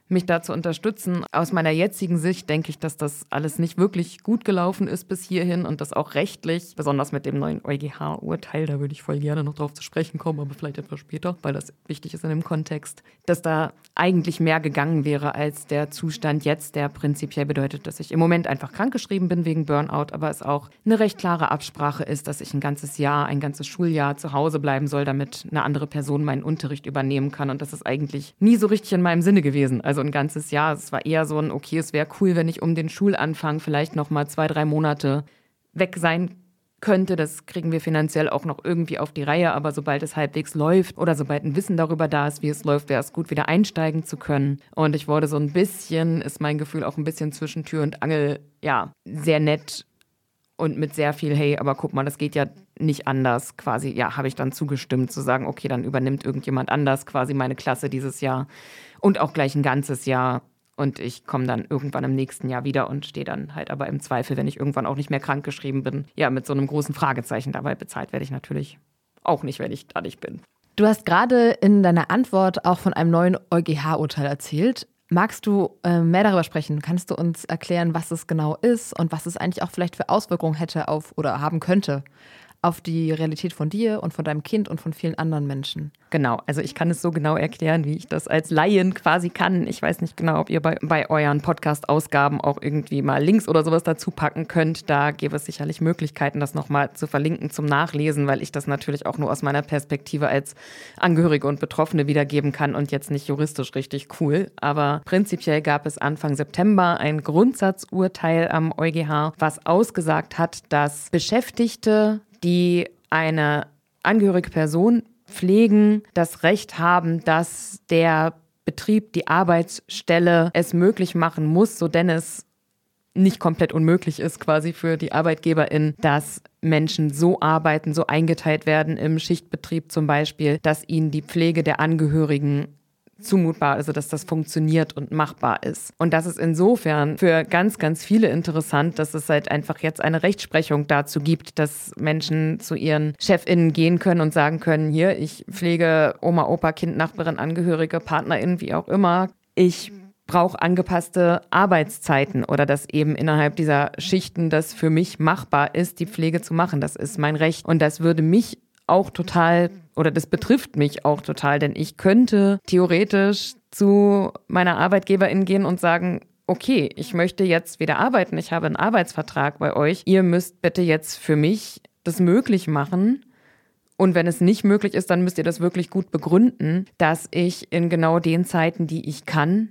mich da zu unterstützen. Aus meiner jetzigen Sicht denke ich, dass das alles nicht wirklich gut gelaufen ist bis hierhin und das auch rechtlich, besonders mit dem neuen EuGH-Urteil, da würde ich voll gerne noch drauf zu sprechen kommen, aber vielleicht etwas später, weil das wichtig ist in dem Kontext, dass da eigentlich mehr gegangen wäre als der Zustand jetzt, der prinzipiell bedeutet, dass ich im Moment einfach krankgeschrieben bin wegen Burnout, aber es auch eine recht klare Absprache ist, dass ich ein ganzes Jahr, ein ganzes Schuljahr zu Hause bleiben soll, damit eine andere Person meinen Unterricht übernehmen kann und das ist eigentlich nie so richtig in meinem Sinne gewesen. Also ein ganzes Jahr. Es war eher so ein, okay, es wäre cool, wenn ich um den Schulanfang vielleicht noch mal zwei, drei Monate weg sein könnte. Das kriegen wir finanziell auch noch irgendwie auf die Reihe. Aber sobald es halbwegs läuft oder sobald ein Wissen darüber da ist, wie es läuft, wäre es gut, wieder einsteigen zu können. Und ich wurde so ein bisschen, ist mein Gefühl auch ein bisschen zwischen Tür und Angel, ja, sehr nett und mit sehr viel, hey, aber guck mal, das geht ja nicht anders. Quasi, ja, habe ich dann zugestimmt zu sagen, okay, dann übernimmt irgendjemand anders quasi meine Klasse dieses Jahr. Und auch gleich ein ganzes Jahr. Und ich komme dann irgendwann im nächsten Jahr wieder und stehe dann halt aber im Zweifel, wenn ich irgendwann auch nicht mehr krankgeschrieben bin, ja, mit so einem großen Fragezeichen dabei. Bezahlt werde ich natürlich auch nicht, wenn ich da nicht bin. Du hast gerade in deiner Antwort auch von einem neuen EuGH-Urteil erzählt. Magst du äh, mehr darüber sprechen? Kannst du uns erklären, was es genau ist und was es eigentlich auch vielleicht für Auswirkungen hätte auf oder haben könnte auf die Realität von dir und von deinem Kind und von vielen anderen Menschen? Genau, also ich kann es so genau erklären, wie ich das als Laien quasi kann. Ich weiß nicht genau, ob ihr bei, bei euren Podcast-Ausgaben auch irgendwie mal Links oder sowas dazu packen könnt. Da gäbe es sicherlich Möglichkeiten, das nochmal zu verlinken zum Nachlesen, weil ich das natürlich auch nur aus meiner Perspektive als Angehörige und Betroffene wiedergeben kann und jetzt nicht juristisch richtig cool. Aber prinzipiell gab es Anfang September ein Grundsatzurteil am EuGH, was ausgesagt hat, dass Beschäftigte, die eine angehörige Person pflegen, das Recht haben, dass der Betrieb, die Arbeitsstelle es möglich machen muss, so denn es nicht komplett unmöglich ist quasi für die ArbeitgeberInnen, dass Menschen so arbeiten, so eingeteilt werden im Schichtbetrieb zum Beispiel, dass ihnen die Pflege der Angehörigen zumutbar, also dass das funktioniert und machbar ist. Und das ist insofern für ganz, ganz viele interessant, dass es halt einfach jetzt eine Rechtsprechung dazu gibt, dass Menschen zu ihren ChefInnen gehen können und sagen können, hier, ich pflege Oma, Opa, Kind, Nachbarin, Angehörige, PartnerInnen, wie auch immer. Ich brauche angepasste Arbeitszeiten oder dass eben innerhalb dieser Schichten das für mich machbar ist, die Pflege zu machen. Das ist mein Recht. Und das würde mich auch total, oder das betrifft mich auch total, denn ich könnte theoretisch zu meiner Arbeitgeberin gehen und sagen, okay, ich möchte jetzt wieder arbeiten, ich habe einen Arbeitsvertrag bei euch, ihr müsst bitte jetzt für mich das möglich machen. Und wenn es nicht möglich ist, dann müsst ihr das wirklich gut begründen, dass ich in genau den Zeiten, die ich kann,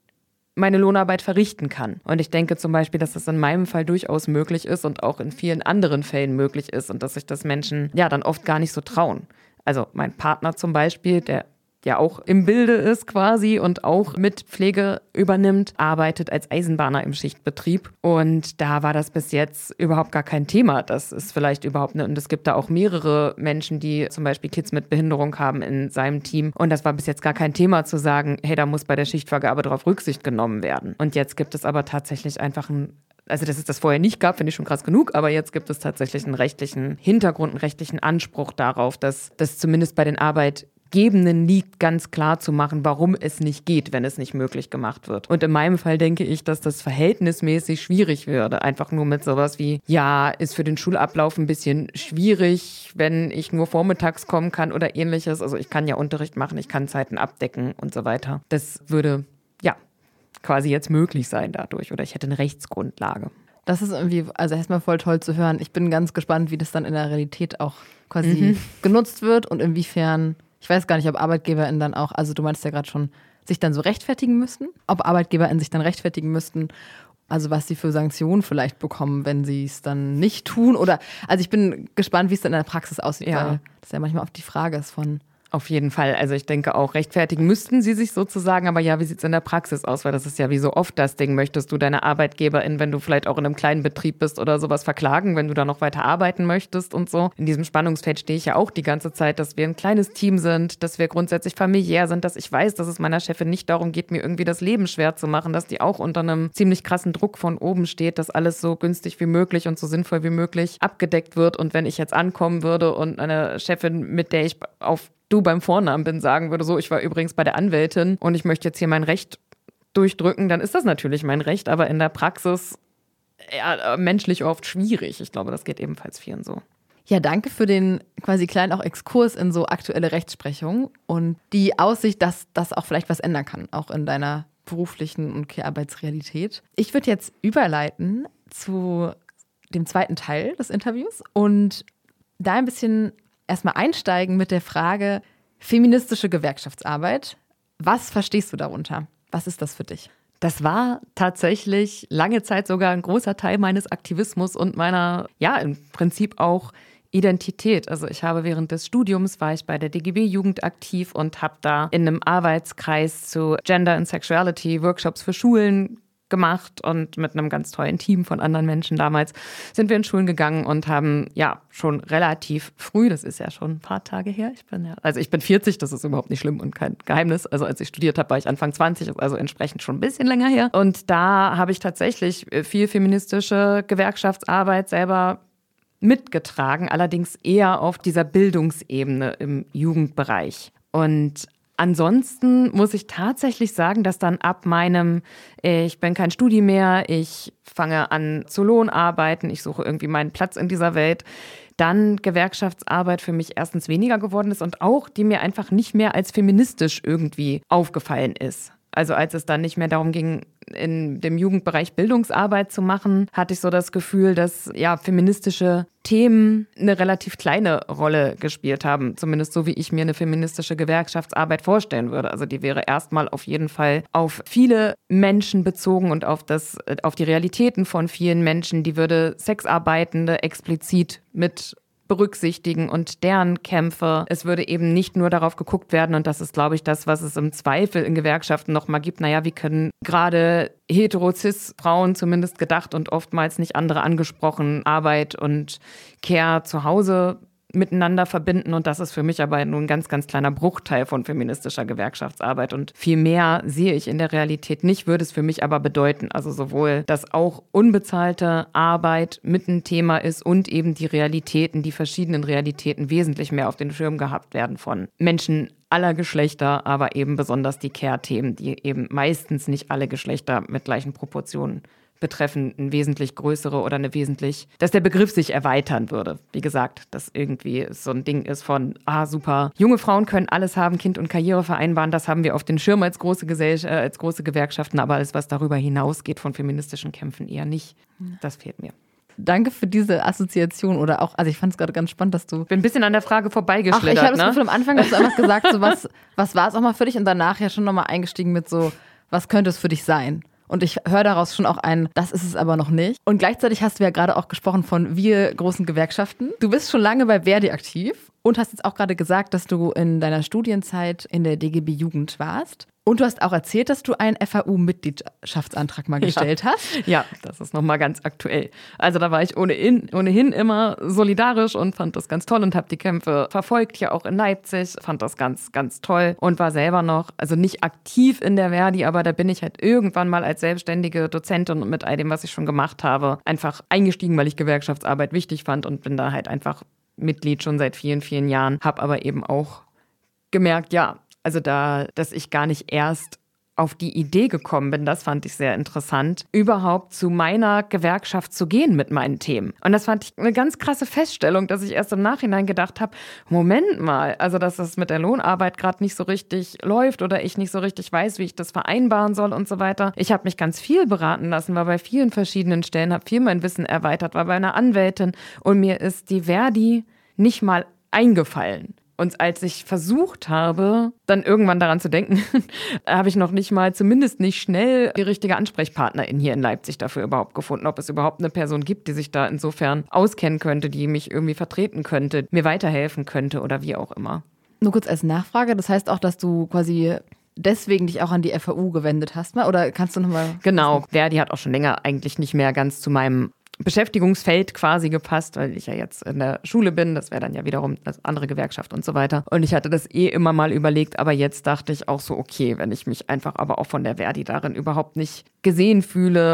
meine Lohnarbeit verrichten kann. Und ich denke zum Beispiel, dass das in meinem Fall durchaus möglich ist und auch in vielen anderen Fällen möglich ist und dass sich das Menschen ja dann oft gar nicht so trauen. Also mein Partner zum Beispiel, der ja auch im Bilde ist quasi und auch mit Pflege übernimmt, arbeitet als Eisenbahner im Schichtbetrieb. Und da war das bis jetzt überhaupt gar kein Thema. Das ist vielleicht überhaupt eine, und es gibt da auch mehrere Menschen, die zum Beispiel Kids mit Behinderung haben in seinem Team. Und das war bis jetzt gar kein Thema zu sagen, hey, da muss bei der Schichtvergabe darauf Rücksicht genommen werden. Und jetzt gibt es aber tatsächlich einfach ein Also, dass es das vorher nicht gab, finde ich schon krass genug. Aber jetzt gibt es tatsächlich einen rechtlichen Hintergrund, einen rechtlichen Anspruch darauf, dass das zumindest bei den Arbeitgebenden liegt, ganz klar zu machen, warum es nicht geht, wenn es nicht möglich gemacht wird. Und in meinem Fall denke ich, dass das verhältnismäßig schwierig würde. Einfach nur mit sowas wie, ja, ist für den Schulablauf ein bisschen schwierig, wenn ich nur vormittags kommen kann oder ähnliches. Also ich kann ja Unterricht machen, ich kann Zeiten abdecken und so weiter. Das würde, ja, quasi jetzt möglich sein dadurch oder ich hätte eine Rechtsgrundlage. Das ist irgendwie, also erstmal voll toll zu hören. Ich bin ganz gespannt, wie das dann in der Realität auch quasi mhm. genutzt wird und inwiefern, ich weiß gar nicht, ob ArbeitgeberInnen dann auch, also du meinst ja gerade schon, sich dann so rechtfertigen müssten, ob ArbeitgeberInnen sich dann rechtfertigen müssten, also was sie für Sanktionen vielleicht bekommen, wenn sie es dann nicht tun oder, also ich bin gespannt, wie es dann in der Praxis aussieht, ja. weil das ja manchmal oft die Frage ist von, Auf jeden Fall. Also ich denke auch, rechtfertigen müssten sie sich sozusagen, aber ja, wie sieht es in der Praxis aus? Weil das ist ja wie so oft das Ding, möchtest du deine Arbeitgeberin, wenn du vielleicht auch in einem kleinen Betrieb bist oder sowas, verklagen, wenn du da noch weiter arbeiten möchtest und so. In diesem Spannungsfeld stehe ich ja auch die ganze Zeit, dass wir ein kleines Team sind, dass wir grundsätzlich familiär sind, dass ich weiß, dass es meiner Chefin nicht darum geht, mir irgendwie das Leben schwer zu machen, dass die auch unter einem ziemlich krassen Druck von oben steht, dass alles so günstig wie möglich und so sinnvoll wie möglich abgedeckt wird. Und wenn ich jetzt ankommen würde und eine Chefin, mit der ich auf du beim Vornamen bin, sagen würde, so, ich war übrigens bei der Anwältin und ich möchte jetzt hier mein Recht durchdrücken, dann ist das natürlich mein Recht, aber in der Praxis ja, menschlich oft schwierig. Ich glaube, das geht ebenfalls vielen so. Ja, danke für den quasi kleinen auch Exkurs in so aktuelle Rechtsprechung und die Aussicht, dass das auch vielleicht was ändern kann, auch in deiner beruflichen und Care-Arbeitsrealität. Ich würde jetzt überleiten zu dem zweiten Teil des Interviews und da ein bisschen erstmal einsteigen mit der Frage feministische Gewerkschaftsarbeit. Was verstehst du darunter? Was ist das für dich? Das war tatsächlich lange Zeit sogar ein großer Teil meines Aktivismus und meiner, ja, im Prinzip auch Identität. Also ich habe während des Studiums, war ich bei der D G B-Jugend aktiv und habe da in einem Arbeitskreis zu Gender and Sexuality Workshops für Schulen gemacht und mit einem ganz tollen Team von anderen Menschen damals sind wir in Schulen gegangen und haben ja schon relativ früh, das ist ja schon ein paar Tage her, ich bin ja, also ich bin vierzig, das ist überhaupt nicht schlimm und kein Geheimnis, also als ich studiert habe, war ich Anfang zwanzig, also entsprechend schon ein bisschen länger her und da habe ich tatsächlich viel feministische Gewerkschaftsarbeit selber mitgetragen, allerdings eher auf dieser Bildungsebene im Jugendbereich. Und ansonsten muss ich tatsächlich sagen, dass dann ab meinem, ich bin kein Studi mehr, ich fange an zu Lohnarbeiten, ich suche irgendwie meinen Platz in dieser Welt, dann Gewerkschaftsarbeit für mich erstens weniger geworden ist und auch die mir einfach nicht mehr als feministisch irgendwie aufgefallen ist. Also als es dann nicht mehr darum ging, in dem Jugendbereich Bildungsarbeit zu machen, hatte ich so das Gefühl, dass ja feministische Themen eine relativ kleine Rolle gespielt haben. Zumindest so, wie ich mir eine feministische Gewerkschaftsarbeit vorstellen würde. Also die wäre erstmal auf jeden Fall auf viele Menschen bezogen und auf das, auf die Realitäten von vielen Menschen. Die würde Sexarbeitende explizit mit berücksichtigen und deren Kämpfe. Es würde eben nicht nur darauf geguckt werden, und das ist, glaube ich, das, was es im Zweifel in Gewerkschaften noch mal gibt, naja, wie können gerade hetero-cis-Frauen zumindest gedacht und oftmals nicht andere angesprochen, Arbeit und Care zu Hause miteinander verbinden. Und das ist für mich aber nur ein ganz, ganz kleiner Bruchteil von feministischer Gewerkschaftsarbeit. Und viel mehr sehe ich in der Realität nicht, würde es für mich aber bedeuten. Also sowohl, dass auch unbezahlte Arbeit mit ein Thema ist und eben die Realitäten, die verschiedenen Realitäten wesentlich mehr auf den Schirm gehabt werden von Menschen aller Geschlechter, aber eben besonders die Care-Themen, die eben meistens nicht alle Geschlechter mit gleichen Proportionen betreffen, eine wesentlich größere oder eine wesentlich, dass der Begriff sich erweitern würde. Wie gesagt, dass irgendwie so ein Ding ist von, ah super, junge Frauen können alles haben, Kind und Karriere vereinbaren, das haben wir auf den Schirm als große Gesell- äh, als große Gewerkschaften, aber alles, was darüber hinausgeht von feministischen Kämpfen, eher nicht. Das fehlt mir. Danke für diese Assoziation oder auch, also ich fand es gerade ganz spannend, dass du... Ich bin ein bisschen an der Frage vorbeigeschlittert. Ach, ich habe das ne? Gefühl, am Anfang hast du einfach gesagt, so was, was war es auch mal für dich und danach ja schon nochmal eingestiegen mit so, was könnte es für dich sein? Und ich höre daraus schon auch ein, das ist es aber noch nicht. Und gleichzeitig hast du ja gerade auch gesprochen von wir großen Gewerkschaften. Du bist schon lange bei Verdi aktiv und hast jetzt auch gerade gesagt, dass du in deiner Studienzeit in der D G B-Jugend warst. Und du hast auch erzählt, dass du einen F A U-Mitgliedschaftsantrag mal gestellt ja. hast. Ja, das ist nochmal ganz aktuell. Also da war ich ohnehin, ohnehin immer solidarisch und fand das ganz toll und habe die Kämpfe verfolgt, hier auch in Leipzig. Fand das ganz, ganz toll und war selber noch, also nicht aktiv in der Verdi, aber da bin ich halt irgendwann mal als selbstständige Dozentin und mit all dem, was ich schon gemacht habe, einfach eingestiegen, weil ich Gewerkschaftsarbeit wichtig fand und bin da halt einfach Mitglied schon seit vielen, vielen Jahren. Habe aber eben auch gemerkt, ja, also da, dass ich gar nicht erst auf die Idee gekommen bin, das fand ich sehr interessant, überhaupt zu meiner Gewerkschaft zu gehen mit meinen Themen. Und das fand ich eine ganz krasse Feststellung, dass ich erst im Nachhinein gedacht habe, Moment mal, also dass das mit der Lohnarbeit gerade nicht so richtig läuft oder ich nicht so richtig weiß, wie ich das vereinbaren soll und so weiter. Ich habe mich ganz viel beraten lassen, war bei vielen verschiedenen Stellen, habe viel mein Wissen erweitert, war bei einer Anwältin und mir ist die Verdi nicht mal eingefallen. Und als ich versucht habe, dann irgendwann daran zu denken, habe ich noch nicht mal, zumindest nicht schnell, die richtige Ansprechpartnerin hier in Leipzig dafür überhaupt gefunden, ob es überhaupt eine Person gibt, die sich da insofern auskennen könnte, die mich irgendwie vertreten könnte, mir weiterhelfen könnte oder wie auch immer. Nur kurz als Nachfrage, das heißt auch, dass du quasi deswegen dich auch an die F A U gewendet hast, oder kannst du nochmal... Genau, Verdi hat auch schon länger eigentlich nicht mehr ganz zu meinem Beschäftigungsfeld quasi gepasst, weil ich ja jetzt in der Schule bin, das wäre dann ja wiederum eine andere Gewerkschaft und so weiter. Und ich hatte das eh immer mal überlegt, aber jetzt dachte ich auch so, okay, wenn ich mich einfach aber auch von der Verdi darin überhaupt nicht gesehen fühle,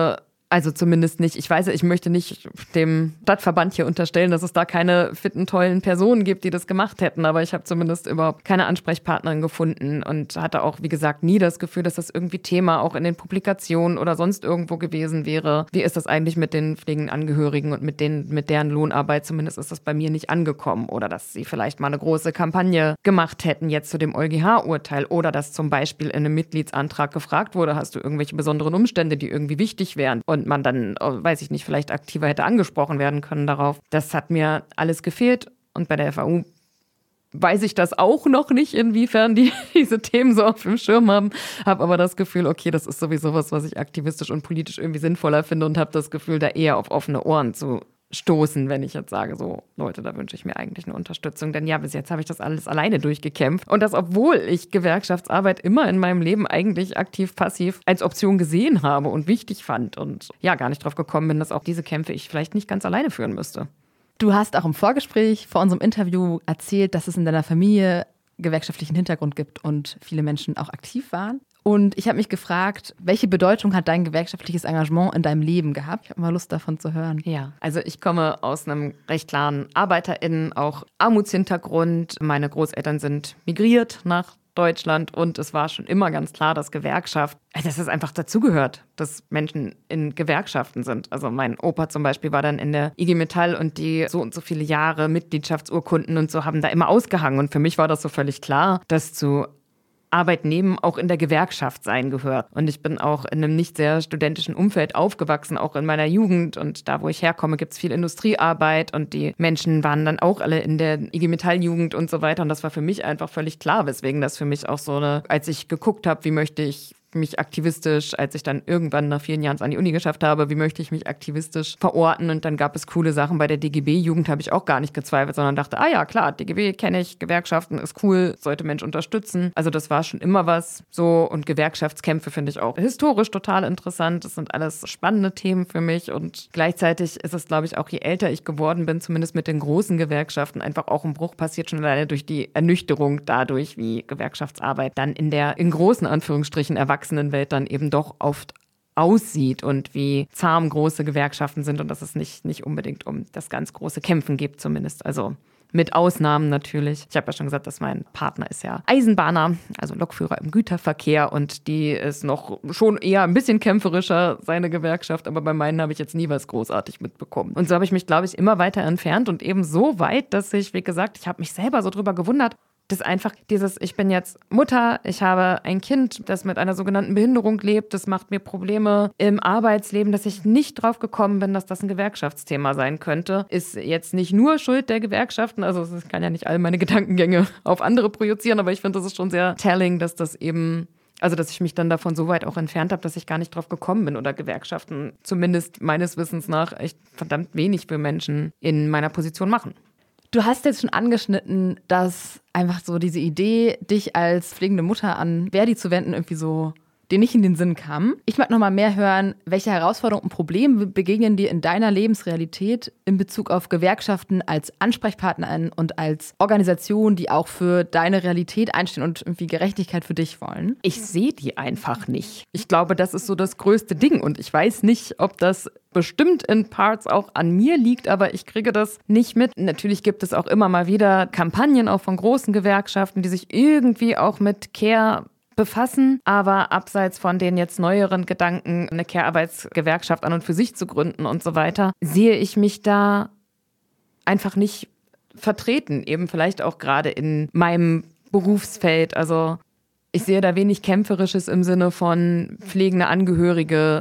Also zumindest nicht. Ich weiß, ich möchte nicht dem Stadtverband hier unterstellen, dass es da keine fitten, tollen Personen gibt, die das gemacht hätten. Aber ich habe zumindest überhaupt keine Ansprechpartnerin gefunden und hatte auch, wie gesagt, nie das Gefühl, dass das irgendwie Thema auch in den Publikationen oder sonst irgendwo gewesen wäre. Wie ist das eigentlich mit den pflegenden Angehörigen und mit, denen, mit deren Lohnarbeit? Zumindest ist das bei mir nicht angekommen. Oder dass sie vielleicht mal eine große Kampagne gemacht hätten jetzt zu dem EuGH-Urteil. Oder dass zum Beispiel in einem Mitgliedsantrag gefragt wurde, hast du irgendwelche besonderen Umstände, die irgendwie wichtig wären? Und man dann, weiß ich nicht, vielleicht aktiver hätte angesprochen werden können darauf. Das hat mir alles gefehlt. Und bei der F A U weiß ich das auch noch nicht, inwiefern die diese Themen so auf dem Schirm haben. Habe aber das Gefühl, okay, das ist sowieso was, was ich aktivistisch und politisch irgendwie sinnvoller finde und habe das Gefühl, da eher auf offene Ohren zu stoßen, wenn ich jetzt sage, so Leute, da wünsche ich mir eigentlich eine Unterstützung. Denn ja, bis jetzt habe ich das alles alleine durchgekämpft. Und das, obwohl ich Gewerkschaftsarbeit immer in meinem Leben eigentlich aktiv-passiv als Option gesehen habe und wichtig fand. Und ja, gar nicht drauf gekommen bin, dass auch diese Kämpfe ich vielleicht nicht ganz alleine führen müsste. Du hast auch im Vorgespräch vor unserem Interview erzählt, dass es in deiner Familie gewerkschaftlichen Hintergrund gibt und viele Menschen auch aktiv waren. Und ich habe mich gefragt, welche Bedeutung hat dein gewerkschaftliches Engagement in deinem Leben gehabt? Ich habe mal Lust davon zu hören. Ja, also ich komme aus einem recht klaren ArbeiterInnen, auch Armutshintergrund. Meine Großeltern sind migriert nach Deutschland und es war schon immer ganz klar, dass Gewerkschaft, dass es einfach dazugehört, dass Menschen in Gewerkschaften sind. Also mein Opa zum Beispiel war dann in der I G Metall und die so und so viele Jahre Mitgliedschaftsurkunden und so haben da immer ausgehangen. Und für mich war das so völlig klar, dass zu Arbeitnehmen auch in der Gewerkschaft sein gehört. Und ich bin auch in einem nicht sehr studentischen Umfeld aufgewachsen, auch in meiner Jugend. Und da, wo ich herkomme, gibt es viel Industriearbeit und die Menschen waren dann auch alle in der I G Metall-Jugend und so weiter. Und das war für mich einfach völlig klar, weswegen das für mich auch so eine, als ich geguckt habe, wie möchte ich mich aktivistisch, als ich dann irgendwann nach vielen Jahren an die Uni geschafft habe, wie möchte ich mich aktivistisch verorten, und dann gab es coole Sachen bei der D G B-Jugend, habe ich auch gar nicht gezweifelt, sondern dachte, ah ja, klar, D G B kenne ich, Gewerkschaften ist cool, sollte Mensch unterstützen. Also das war schon immer was so, und Gewerkschaftskämpfe finde ich auch historisch total interessant. Das sind alles spannende Themen für mich, und gleichzeitig ist es, glaube ich, auch je älter ich geworden bin, zumindest mit den großen Gewerkschaften, einfach auch ein Bruch passiert schon alleine durch die Ernüchterung dadurch, wie Gewerkschaftsarbeit dann in der in großen Anführungsstrichen Erwachsenen Welt dann eben doch oft aussieht und wie zahm große Gewerkschaften sind und dass es nicht, nicht unbedingt um das ganz große Kämpfen geht zumindest. Also mit Ausnahmen natürlich. Ich habe ja schon gesagt, dass mein Partner ist ja Eisenbahner, also Lokführer im Güterverkehr, und die ist noch schon eher ein bisschen kämpferischer, seine Gewerkschaft, aber bei meinen habe ich jetzt nie was großartig mitbekommen. Und so habe ich mich, glaube ich, immer weiter entfernt und eben so weit, dass ich, wie gesagt, ich habe mich selber so drüber gewundert, das einfach dieses, ich bin jetzt Mutter, ich habe ein Kind, das mit einer sogenannten Behinderung lebt, das macht mir Probleme im Arbeitsleben, dass ich nicht drauf gekommen bin, dass das ein Gewerkschaftsthema sein könnte, ist jetzt nicht nur Schuld der Gewerkschaften, also ich kann ja nicht all meine Gedankengänge auf andere projizieren, aber ich finde, das ist schon sehr telling, dass das eben, also dass ich mich dann davon so weit auch entfernt habe, dass ich gar nicht drauf gekommen bin, oder Gewerkschaften zumindest meines Wissens nach echt verdammt wenig für Menschen in meiner Position machen. Du hast jetzt schon angeschnitten, dass einfach so diese Idee, dich als pflegende Mutter an Verdi zu wenden, irgendwie so dir nicht in den Sinn kam. Ich mag noch mal mehr hören, welche Herausforderungen und Probleme begegnen dir in deiner Lebensrealität in Bezug auf Gewerkschaften als Ansprechpartnerin und als Organisation, die auch für deine Realität einstehen und irgendwie Gerechtigkeit für dich wollen? Ich sehe die einfach nicht. Ich glaube, das ist so das größte Ding, und ich weiß nicht, ob das bestimmt in Parts auch an mir liegt, aber ich kriege das nicht mit. Natürlich gibt es auch immer mal wieder Kampagnen auch von großen Gewerkschaften, die sich irgendwie auch mit Care befassen, aber abseits von den jetzt neueren Gedanken, eine Care-Arbeitsgewerkschaft an und für sich zu gründen und so weiter, sehe ich mich da einfach nicht vertreten, eben vielleicht auch gerade in meinem Berufsfeld. Also ich sehe da wenig Kämpferisches im Sinne von pflegende Angehörige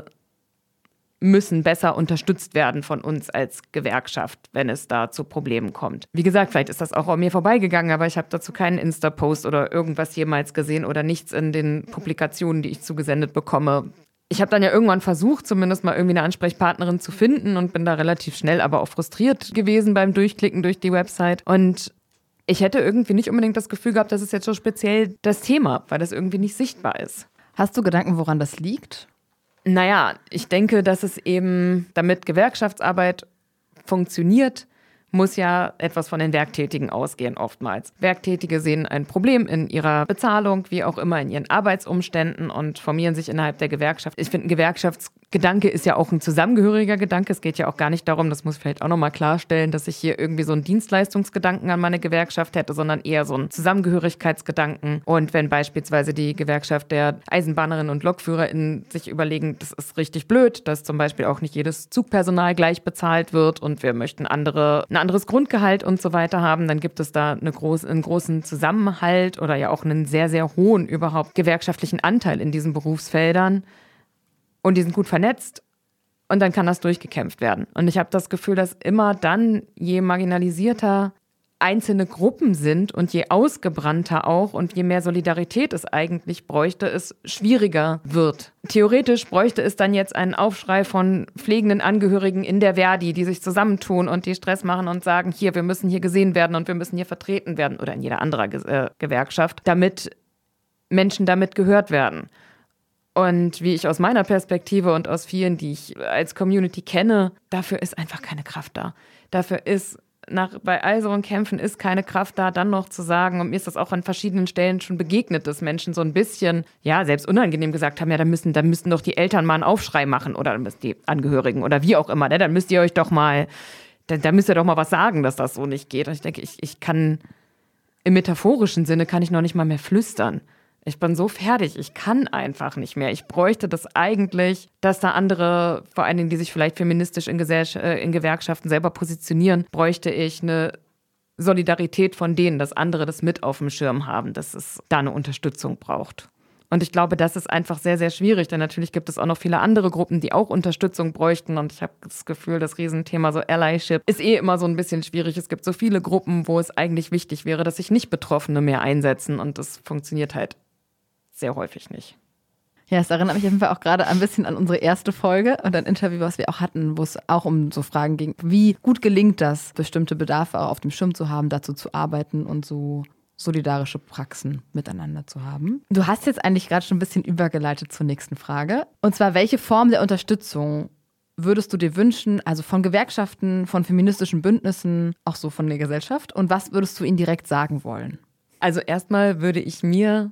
müssen besser unterstützt werden von uns als Gewerkschaft, wenn es da zu Problemen kommt. Wie gesagt, vielleicht ist das auch an mir vorbeigegangen, aber ich habe dazu keinen Insta-Post oder irgendwas jemals gesehen oder nichts in den Publikationen, die ich zugesendet bekomme. Ich habe dann ja irgendwann versucht, zumindest mal irgendwie eine Ansprechpartnerin zu finden, und bin da relativ schnell aber auch frustriert gewesen beim Durchklicken durch die Website. Und ich hätte irgendwie nicht unbedingt das Gefühl gehabt, das ist jetzt so speziell das Thema, weil das irgendwie nicht sichtbar ist. Hast du Gedanken, woran das liegt? Naja, ich denke, dass es eben, damit Gewerkschaftsarbeit funktioniert, muss ja etwas von den Werktätigen ausgehen oftmals. Werktätige sehen ein Problem in ihrer Bezahlung, wie auch immer in ihren Arbeitsumständen, und formieren sich innerhalb der Gewerkschaft. Ich finde, ein Gewerkschafts Gedanke ist ja auch ein zusammengehöriger Gedanke. Es geht ja auch gar nicht darum, das muss ich vielleicht auch nochmal klarstellen, dass ich hier irgendwie so einen Dienstleistungsgedanken an meine Gewerkschaft hätte, sondern eher so einen Zusammengehörigkeitsgedanken. Und wenn beispielsweise die Gewerkschaft der Eisenbahnerinnen und LokführerInnen sich überlegen, das ist richtig blöd, dass zum Beispiel auch nicht jedes Zugpersonal gleich bezahlt wird und wir möchten andere, ein anderes Grundgehalt und so weiter haben, dann gibt es da eine groß, einen großen Zusammenhalt oder ja auch einen sehr, sehr hohen überhaupt gewerkschaftlichen Anteil in diesen Berufsfeldern. Und die sind gut vernetzt und dann kann das durchgekämpft werden. Und ich habe das Gefühl, dass immer dann, je marginalisierter einzelne Gruppen sind und je ausgebrannter auch und je mehr Solidarität es eigentlich bräuchte, es schwieriger wird. Theoretisch bräuchte es dann jetzt einen Aufschrei von pflegenden Angehörigen in der Verdi, die sich zusammentun und die Stress machen und sagen, hier, wir müssen hier gesehen werden und wir müssen hier vertreten werden oder in jeder anderen Ge- äh, Gewerkschaft, damit Menschen damit gehört werden. Und wie ich aus meiner Perspektive und aus vielen, die ich als Community kenne, dafür ist einfach keine Kraft da. Dafür ist nach, bei all so Kämpfen ist keine Kraft da, dann noch zu sagen, und mir ist das auch an verschiedenen Stellen schon begegnet, dass Menschen so ein bisschen, ja, selbst unangenehm gesagt haben, ja, da müssen, da müssten doch die Eltern mal einen Aufschrei machen oder die Angehörigen oder wie auch immer, ne? Dann müsst ihr euch doch mal, da, da müsst ihr doch mal was sagen, dass das so nicht geht. Und ich denke, ich, ich kann, im metaphorischen Sinne kann ich noch nicht mal mehr flüstern. Ich bin so fertig, ich kann einfach nicht mehr. Ich bräuchte das eigentlich, dass da andere, vor allen Dingen, die sich vielleicht feministisch in, Gesell- äh, in Gewerkschaften selber positionieren, bräuchte ich eine Solidarität von denen, dass andere das mit auf dem Schirm haben, dass es da eine Unterstützung braucht. Und ich glaube, das ist einfach sehr, sehr schwierig, denn natürlich gibt es auch noch viele andere Gruppen, die auch Unterstützung bräuchten. Und ich habe das Gefühl, das Riesenthema so Allyship ist eh immer so ein bisschen schwierig. Es gibt so viele Gruppen, wo es eigentlich wichtig wäre, dass sich nicht Betroffene mehr einsetzen. Und das funktioniert halt sehr häufig nicht. Ja, es erinnert mich auf jeden Fall auch gerade ein bisschen an unsere erste Folge und ein Interview, was wir auch hatten, wo es auch um so Fragen ging, wie gut gelingt das, bestimmte Bedarfe auch auf dem Schirm zu haben, dazu zu arbeiten und so solidarische Praxen miteinander zu haben. Du hast jetzt eigentlich gerade schon ein bisschen übergeleitet zur nächsten Frage. Und zwar, welche Form der Unterstützung würdest du dir wünschen, also von Gewerkschaften, von feministischen Bündnissen, auch so von der Gesellschaft? Und was würdest du ihnen direkt sagen wollen? Also erstmal würde ich mir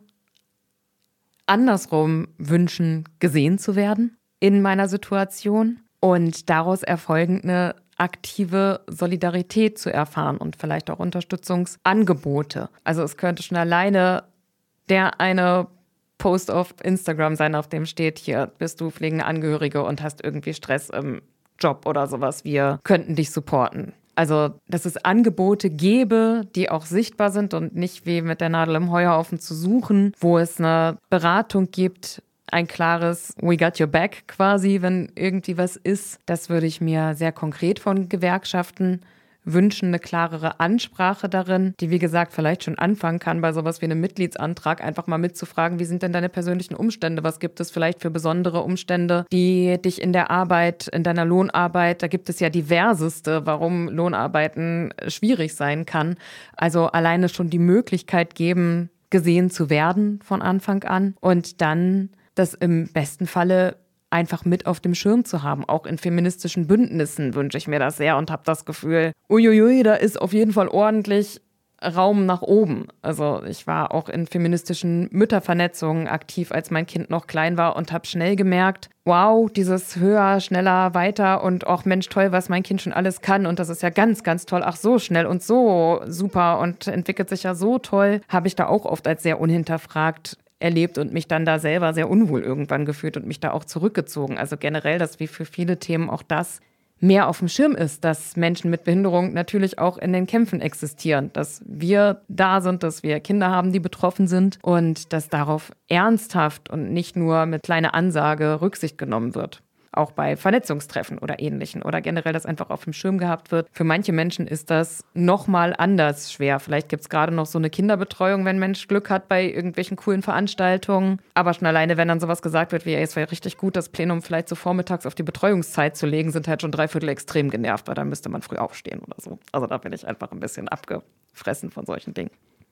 andersrum wünschen, gesehen zu werden in meiner Situation und daraus erfolgend eine aktive Solidarität zu erfahren und vielleicht auch Unterstützungsangebote. Also es könnte schon alleine der eine Post auf Instagram sein, auf dem steht, hier bist du pflegende Angehörige und hast irgendwie Stress im Job oder sowas, wir könnten dich supporten. Also, dass es Angebote gäbe, die auch sichtbar sind und nicht wie mit der Nadel im Heuhaufen zu suchen, wo es eine Beratung gibt, ein klares We got your back quasi, wenn irgendwie was ist. Das würde ich mir sehr konkret von Gewerkschaften wünschen, eine klarere Ansprache darin, die wie gesagt vielleicht schon anfangen kann bei sowas wie einem Mitgliedsantrag, einfach mal mitzufragen, wie sind denn deine persönlichen Umstände, was gibt es vielleicht für besondere Umstände, die dich in der Arbeit, in deiner Lohnarbeit, da gibt es ja diverseste, warum Lohnarbeiten schwierig sein kann, also alleine schon die Möglichkeit geben, gesehen zu werden von Anfang an und dann das im besten Falle einfach mit auf dem Schirm zu haben. Auch in feministischen Bündnissen wünsche ich mir das sehr und habe das Gefühl, uiuiui, da ist auf jeden Fall ordentlich Raum nach oben. Also ich war auch in feministischen Müttervernetzungen aktiv, als mein Kind noch klein war und habe schnell gemerkt, wow, dieses höher, schneller, weiter und auch Mensch, toll, was mein Kind schon alles kann und das ist ja ganz, ganz toll. Ach, so schnell und so super und entwickelt sich ja so toll, habe ich da auch oft als sehr unhinterfragt erlebt und mich dann da selber sehr unwohl irgendwann gefühlt und mich da auch zurückgezogen. Also generell, dass wie für viele Themen auch das mehr auf dem Schirm ist, dass Menschen mit Behinderung natürlich auch in den Kämpfen existieren, dass wir da sind, dass wir Kinder haben, die betroffen sind und dass darauf ernsthaft und nicht nur mit kleiner Ansage Rücksicht genommen wird. Auch bei Vernetzungstreffen oder Ähnlichen oder generell, das einfach auf dem Schirm gehabt wird. Für manche Menschen ist das nochmal anders schwer. Vielleicht gibt es gerade noch so eine Kinderbetreuung, wenn ein Mensch Glück hat bei irgendwelchen coolen Veranstaltungen. Aber schon alleine, wenn dann sowas gesagt wird wie, ey, es wäre richtig gut, das Plenum vielleicht so vormittags auf die Betreuungszeit zu legen, sind halt schon drei Viertel extrem genervt, weil dann müsste man früh aufstehen oder so. Also da bin ich einfach ein bisschen abgefressen von solchen Dingen.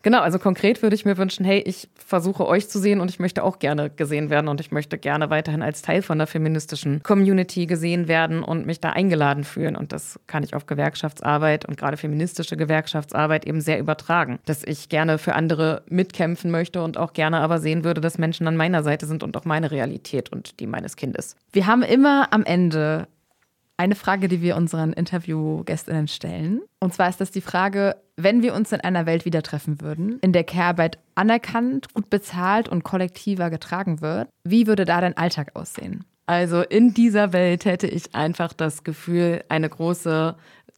Genau, also konkret würde ich mir wünschen, hey, ich versuche euch zu sehen und ich möchte auch gerne gesehen werden und ich möchte gerne weiterhin als Teil von der feministischen Community gesehen werden und mich da eingeladen fühlen. Und das kann ich auf Gewerkschaftsarbeit und gerade feministische Gewerkschaftsarbeit eben sehr übertragen. Dass ich gerne für andere mitkämpfen möchte und auch gerne aber sehen würde, dass Menschen an meiner Seite sind und auch meine Realität und die meines Kindes. Wir haben immer am Ende eine Frage, die wir unseren Interviewgästinnen stellen. Und zwar ist das die Frage, wenn wir uns in einer Welt wieder treffen würden, in der Care-Arbeit anerkannt, gut bezahlt und kollektiver getragen wird, wie würde da dein Alltag aussehen? Also in dieser Welt hätte ich einfach das Gefühl, eine große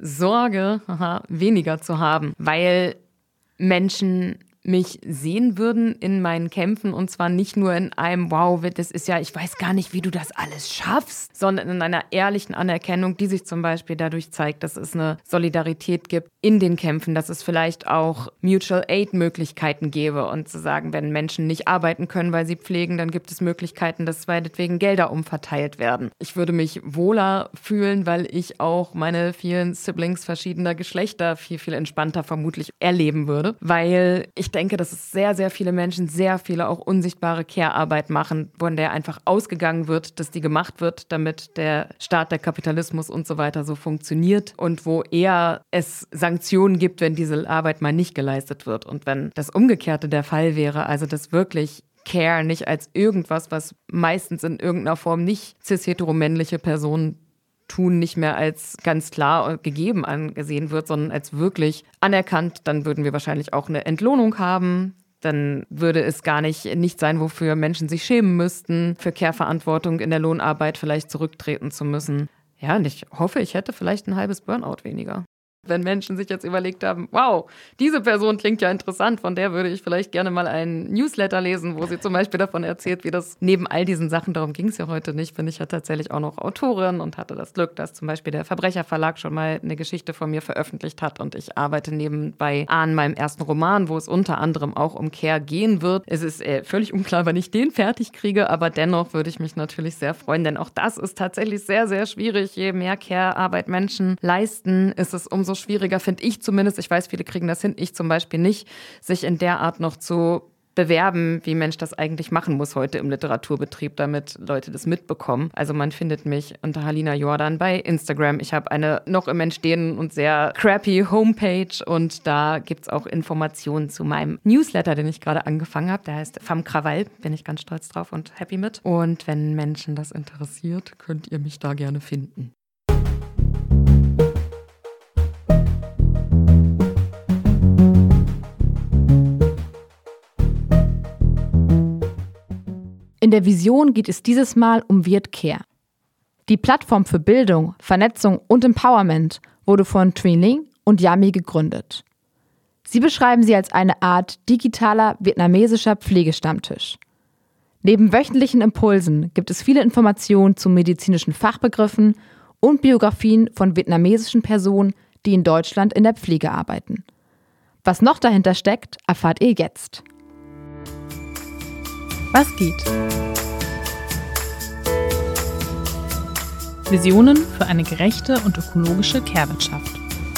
Sorge aha, weniger zu haben, weil Menschen mich sehen würden in meinen Kämpfen und zwar nicht nur in einem, wow, das ist ja, ich weiß gar nicht, wie du das alles schaffst, sondern in einer ehrlichen Anerkennung, die sich zum Beispiel dadurch zeigt, dass es eine Solidarität gibt in den Kämpfen, dass es vielleicht auch Mutual Aid-Möglichkeiten gäbe und zu sagen, wenn Menschen nicht arbeiten können, weil sie pflegen, dann gibt es Möglichkeiten, dass meinetwegen Gelder umverteilt werden. Ich würde mich wohler fühlen, weil ich auch meine vielen Siblings verschiedener Geschlechter viel, viel entspannter vermutlich erleben würde, weil ich Ich denke, dass es sehr, sehr viele Menschen, sehr viele auch unsichtbare Care-Arbeit machen, von der einfach ausgegangen wird, dass die gemacht wird, damit der Staat, der Kapitalismus und so weiter so funktioniert und wo eher es Sanktionen gibt, wenn diese Arbeit mal nicht geleistet wird. Und wenn das Umgekehrte der Fall wäre, also dass wirklich Care nicht als irgendwas, was meistens in irgendeiner Form nicht cis-heteromännliche Personen tun, nicht mehr als ganz klar gegeben angesehen wird, sondern als wirklich anerkannt, dann würden wir wahrscheinlich auch eine Entlohnung haben. Dann würde es gar nicht, nicht sein, wofür Menschen sich schämen müssten, für Care-Verantwortung in der Lohnarbeit vielleicht zurücktreten zu müssen. Ja, und ich hoffe, ich hätte vielleicht ein halbes Burnout weniger. Wenn Menschen sich jetzt überlegt haben, wow, diese Person klingt ja interessant, von der würde ich vielleicht gerne mal einen Newsletter lesen, wo sie zum Beispiel davon erzählt, wie das neben all diesen Sachen, darum ging es ja heute nicht, bin ich ja tatsächlich auch noch Autorin und hatte das Glück, dass zum Beispiel der Verbrecherverlag schon mal eine Geschichte von mir veröffentlicht hat und ich arbeite nebenbei an meinem ersten Roman, wo es unter anderem auch um Care gehen wird. Es ist äh, völlig unklar, wann ich den fertig kriege, aber dennoch würde ich mich natürlich sehr freuen, denn auch das ist tatsächlich sehr, sehr schwierig. Je mehr Care-Arbeit Menschen leisten, ist es umso schwieriger, finde ich zumindest, ich weiß, viele kriegen das hin, ich zum Beispiel nicht, sich in der Art noch zu bewerben, wie Mensch das eigentlich machen muss heute im Literaturbetrieb, damit Leute das mitbekommen. Also man findet mich unter Halina Jordan bei Instagram. Ich habe eine noch im Entstehen und sehr crappy Homepage und da gibt es auch Informationen zu meinem Newsletter, den ich gerade angefangen habe. Der heißt Femme Krawall, bin ich ganz stolz drauf und happy mit. Und wenn Menschen das interessiert, könnt ihr mich da gerne finden. In der Vision geht es dieses Mal um Wird Care. Die Plattform für Bildung, Vernetzung und Empowerment wurde von Truy Linh und Yami gegründet. Sie beschreiben sie als eine Art digitaler vietnamesischer Pflegestammtisch. Neben wöchentlichen Impulsen gibt es viele Informationen zu medizinischen Fachbegriffen und Biografien von vietnamesischen Personen, die in Deutschland in der Pflege arbeiten. Was noch dahinter steckt, erfahrt ihr jetzt. Was geht? Visionen für eine gerechte und ökologische Care-Wirtschaft.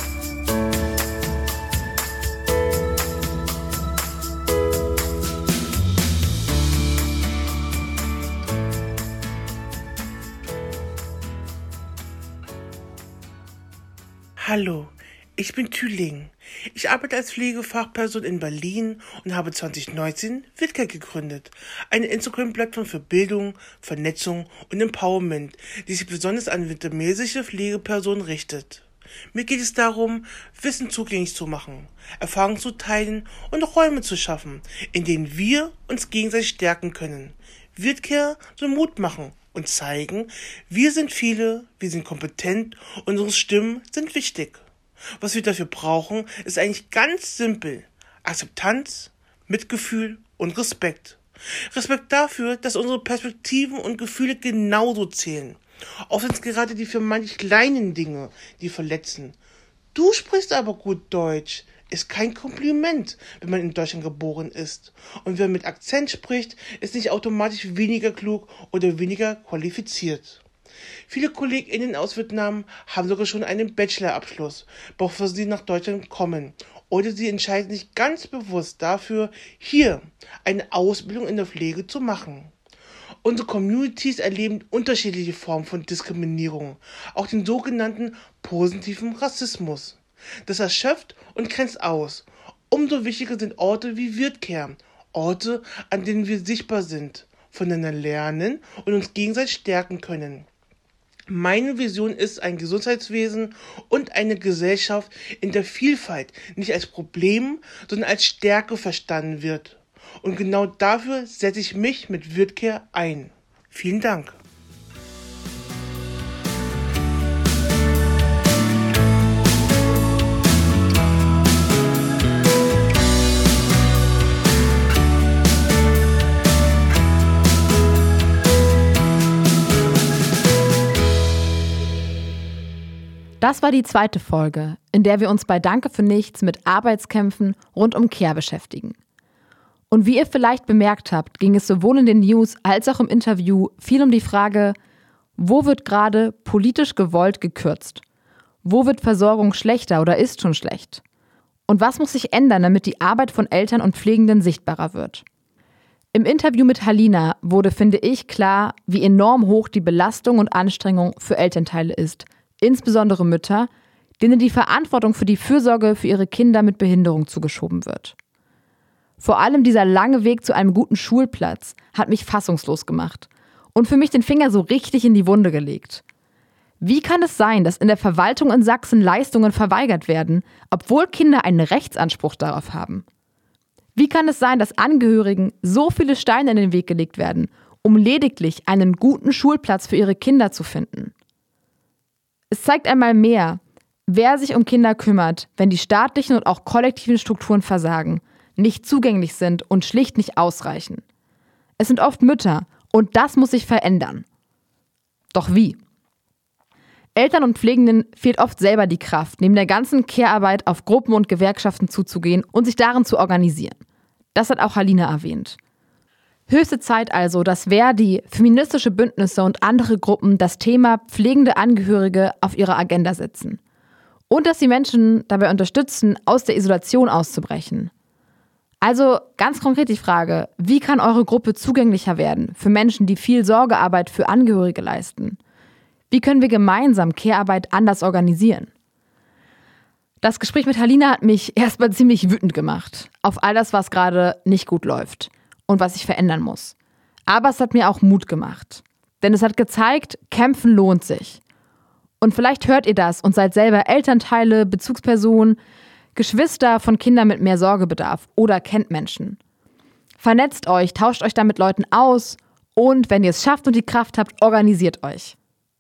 Hallo, ich bin Truy Linh. Ich arbeite als Pflegefachperson in Berlin und habe zwanzig neunzehn Wird Care gegründet, eine Instagram-Plattform für Bildung, Vernetzung und Empowerment, die sich besonders an vietnamesische Pflegepersonen richtet. Mir geht es darum, Wissen zugänglich zu machen, Erfahrungen zu teilen und Räume zu schaffen, in denen wir uns gegenseitig stärken können. Wird Care soll Mut machen und zeigen, wir sind viele, wir sind kompetent, unsere Stimmen sind wichtig. Was wir dafür brauchen, ist eigentlich ganz simpel. Akzeptanz, Mitgefühl und Respekt. Respekt dafür, dass unsere Perspektiven und Gefühle genauso zählen. Auch wenn es gerade die für manche kleinen Dinge, die verletzen. Du sprichst aber gut Deutsch, ist kein Kompliment, wenn man in Deutschland geboren ist. Und wer mit Akzent spricht, ist nicht automatisch weniger klug oder weniger qualifiziert. Viele KollegInnen aus Vietnam haben sogar schon einen Bachelorabschluss, bevor sie nach Deutschland kommen oder sie entscheiden sich ganz bewusst dafür, hier eine Ausbildung in der Pflege zu machen. Unsere Communities erleben unterschiedliche Formen von Diskriminierung, auch den sogenannten positiven Rassismus. Das erschöpft und grenzt aus. Umso wichtiger sind Orte wie WirtCare, Orte, an denen wir sichtbar sind, voneinander lernen und uns gegenseitig stärken können. Meine Vision ist ein Gesundheitswesen und eine Gesellschaft, in der Vielfalt nicht als Problem, sondern als Stärke verstanden wird. Und genau dafür setze ich mich mit WirtCare ein. Vielen Dank. Das war die zweite Folge, in der wir uns bei Danke für nichts mit Arbeitskämpfen rund um Care beschäftigen. Und wie ihr vielleicht bemerkt habt, ging es sowohl in den News als auch im Interview viel um die Frage, wo wird gerade politisch gewollt gekürzt? Wo wird Versorgung schlechter oder ist schon schlecht? Und was muss sich ändern, damit die Arbeit von Eltern und Pflegenden sichtbarer wird? Im Interview mit Halina wurde, finde ich, klar, wie enorm hoch die Belastung und Anstrengung für Elternteile ist, insbesondere Mütter, denen die Verantwortung für die Fürsorge für ihre Kinder mit Behinderung zugeschoben wird. Vor allem dieser lange Weg zu einem guten Schulplatz hat mich fassungslos gemacht und für mich den Finger so richtig in die Wunde gelegt. Wie kann es sein, dass in der Verwaltung in Sachsen Leistungen verweigert werden, obwohl Kinder einen Rechtsanspruch darauf haben? Wie kann es sein, dass Angehörigen so viele Steine in den Weg gelegt werden, um lediglich einen guten Schulplatz für ihre Kinder zu finden? Es zeigt einmal mehr, wer sich um Kinder kümmert, wenn die staatlichen und auch kollektiven Strukturen versagen, nicht zugänglich sind und schlicht nicht ausreichen. Es sind oft Mütter und das muss sich verändern. Doch wie? Eltern und Pflegenden fehlt oft selber die Kraft, neben der ganzen Care-Arbeit auf Gruppen und Gewerkschaften zuzugehen und sich darin zu organisieren. Das hat auch Halina erwähnt. Höchste Zeit also, dass Verdi, feministische Bündnisse und andere Gruppen das Thema pflegende Angehörige auf ihre Agenda setzen. Und dass sie Menschen dabei unterstützen, aus der Isolation auszubrechen. Also ganz konkret die Frage, wie kann eure Gruppe zugänglicher werden für Menschen, die viel Sorgearbeit für Angehörige leisten? Wie können wir gemeinsam Care-Arbeit anders organisieren? Das Gespräch mit Halina hat mich erstmal ziemlich wütend gemacht auf all das, was gerade nicht gut läuft und was sich verändern muss. Aber es hat mir auch Mut gemacht. Denn es hat gezeigt, kämpfen lohnt sich. Und vielleicht hört ihr das und seid selber Elternteile, Bezugspersonen, Geschwister von Kindern mit mehr Sorgebedarf oder kennt Menschen. Vernetzt euch, tauscht euch da mit Leuten aus und, wenn ihr es schafft und die Kraft habt, organisiert euch.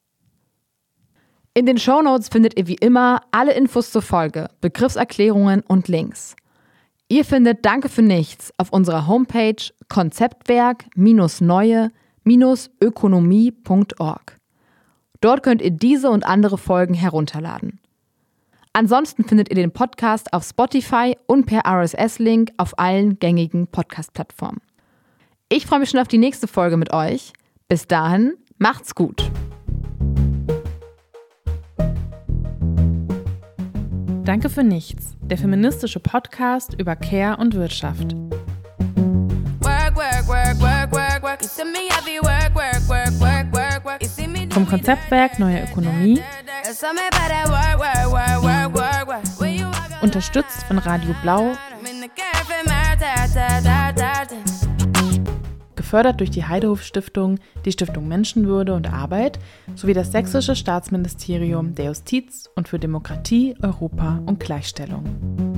In den Shownotes findet ihr wie immer alle Infos zur Folge, Begriffserklärungen und Links. Ihr findet Danke für nichts auf unserer Homepage konzeptwerk neue ökonomie punkt org. Dort könnt ihr diese und andere Folgen herunterladen. Ansonsten findet ihr den Podcast auf Spotify und per R S S-Link auf allen gängigen Podcast-Plattformen. Ich freue mich schon auf die nächste Folge mit euch. Bis dahin, macht's gut. Danke für nichts, der feministische Podcast über Care und Wirtschaft. Vom Konzeptwerk Neue Ökonomie, unterstützt von Radio Blau, gefördert durch die Heidehof-Stiftung, die Stiftung Menschenwürde und Arbeit sowie das Sächsische Staatsministerium der Justiz und für Demokratie, Europa und Gleichstellung.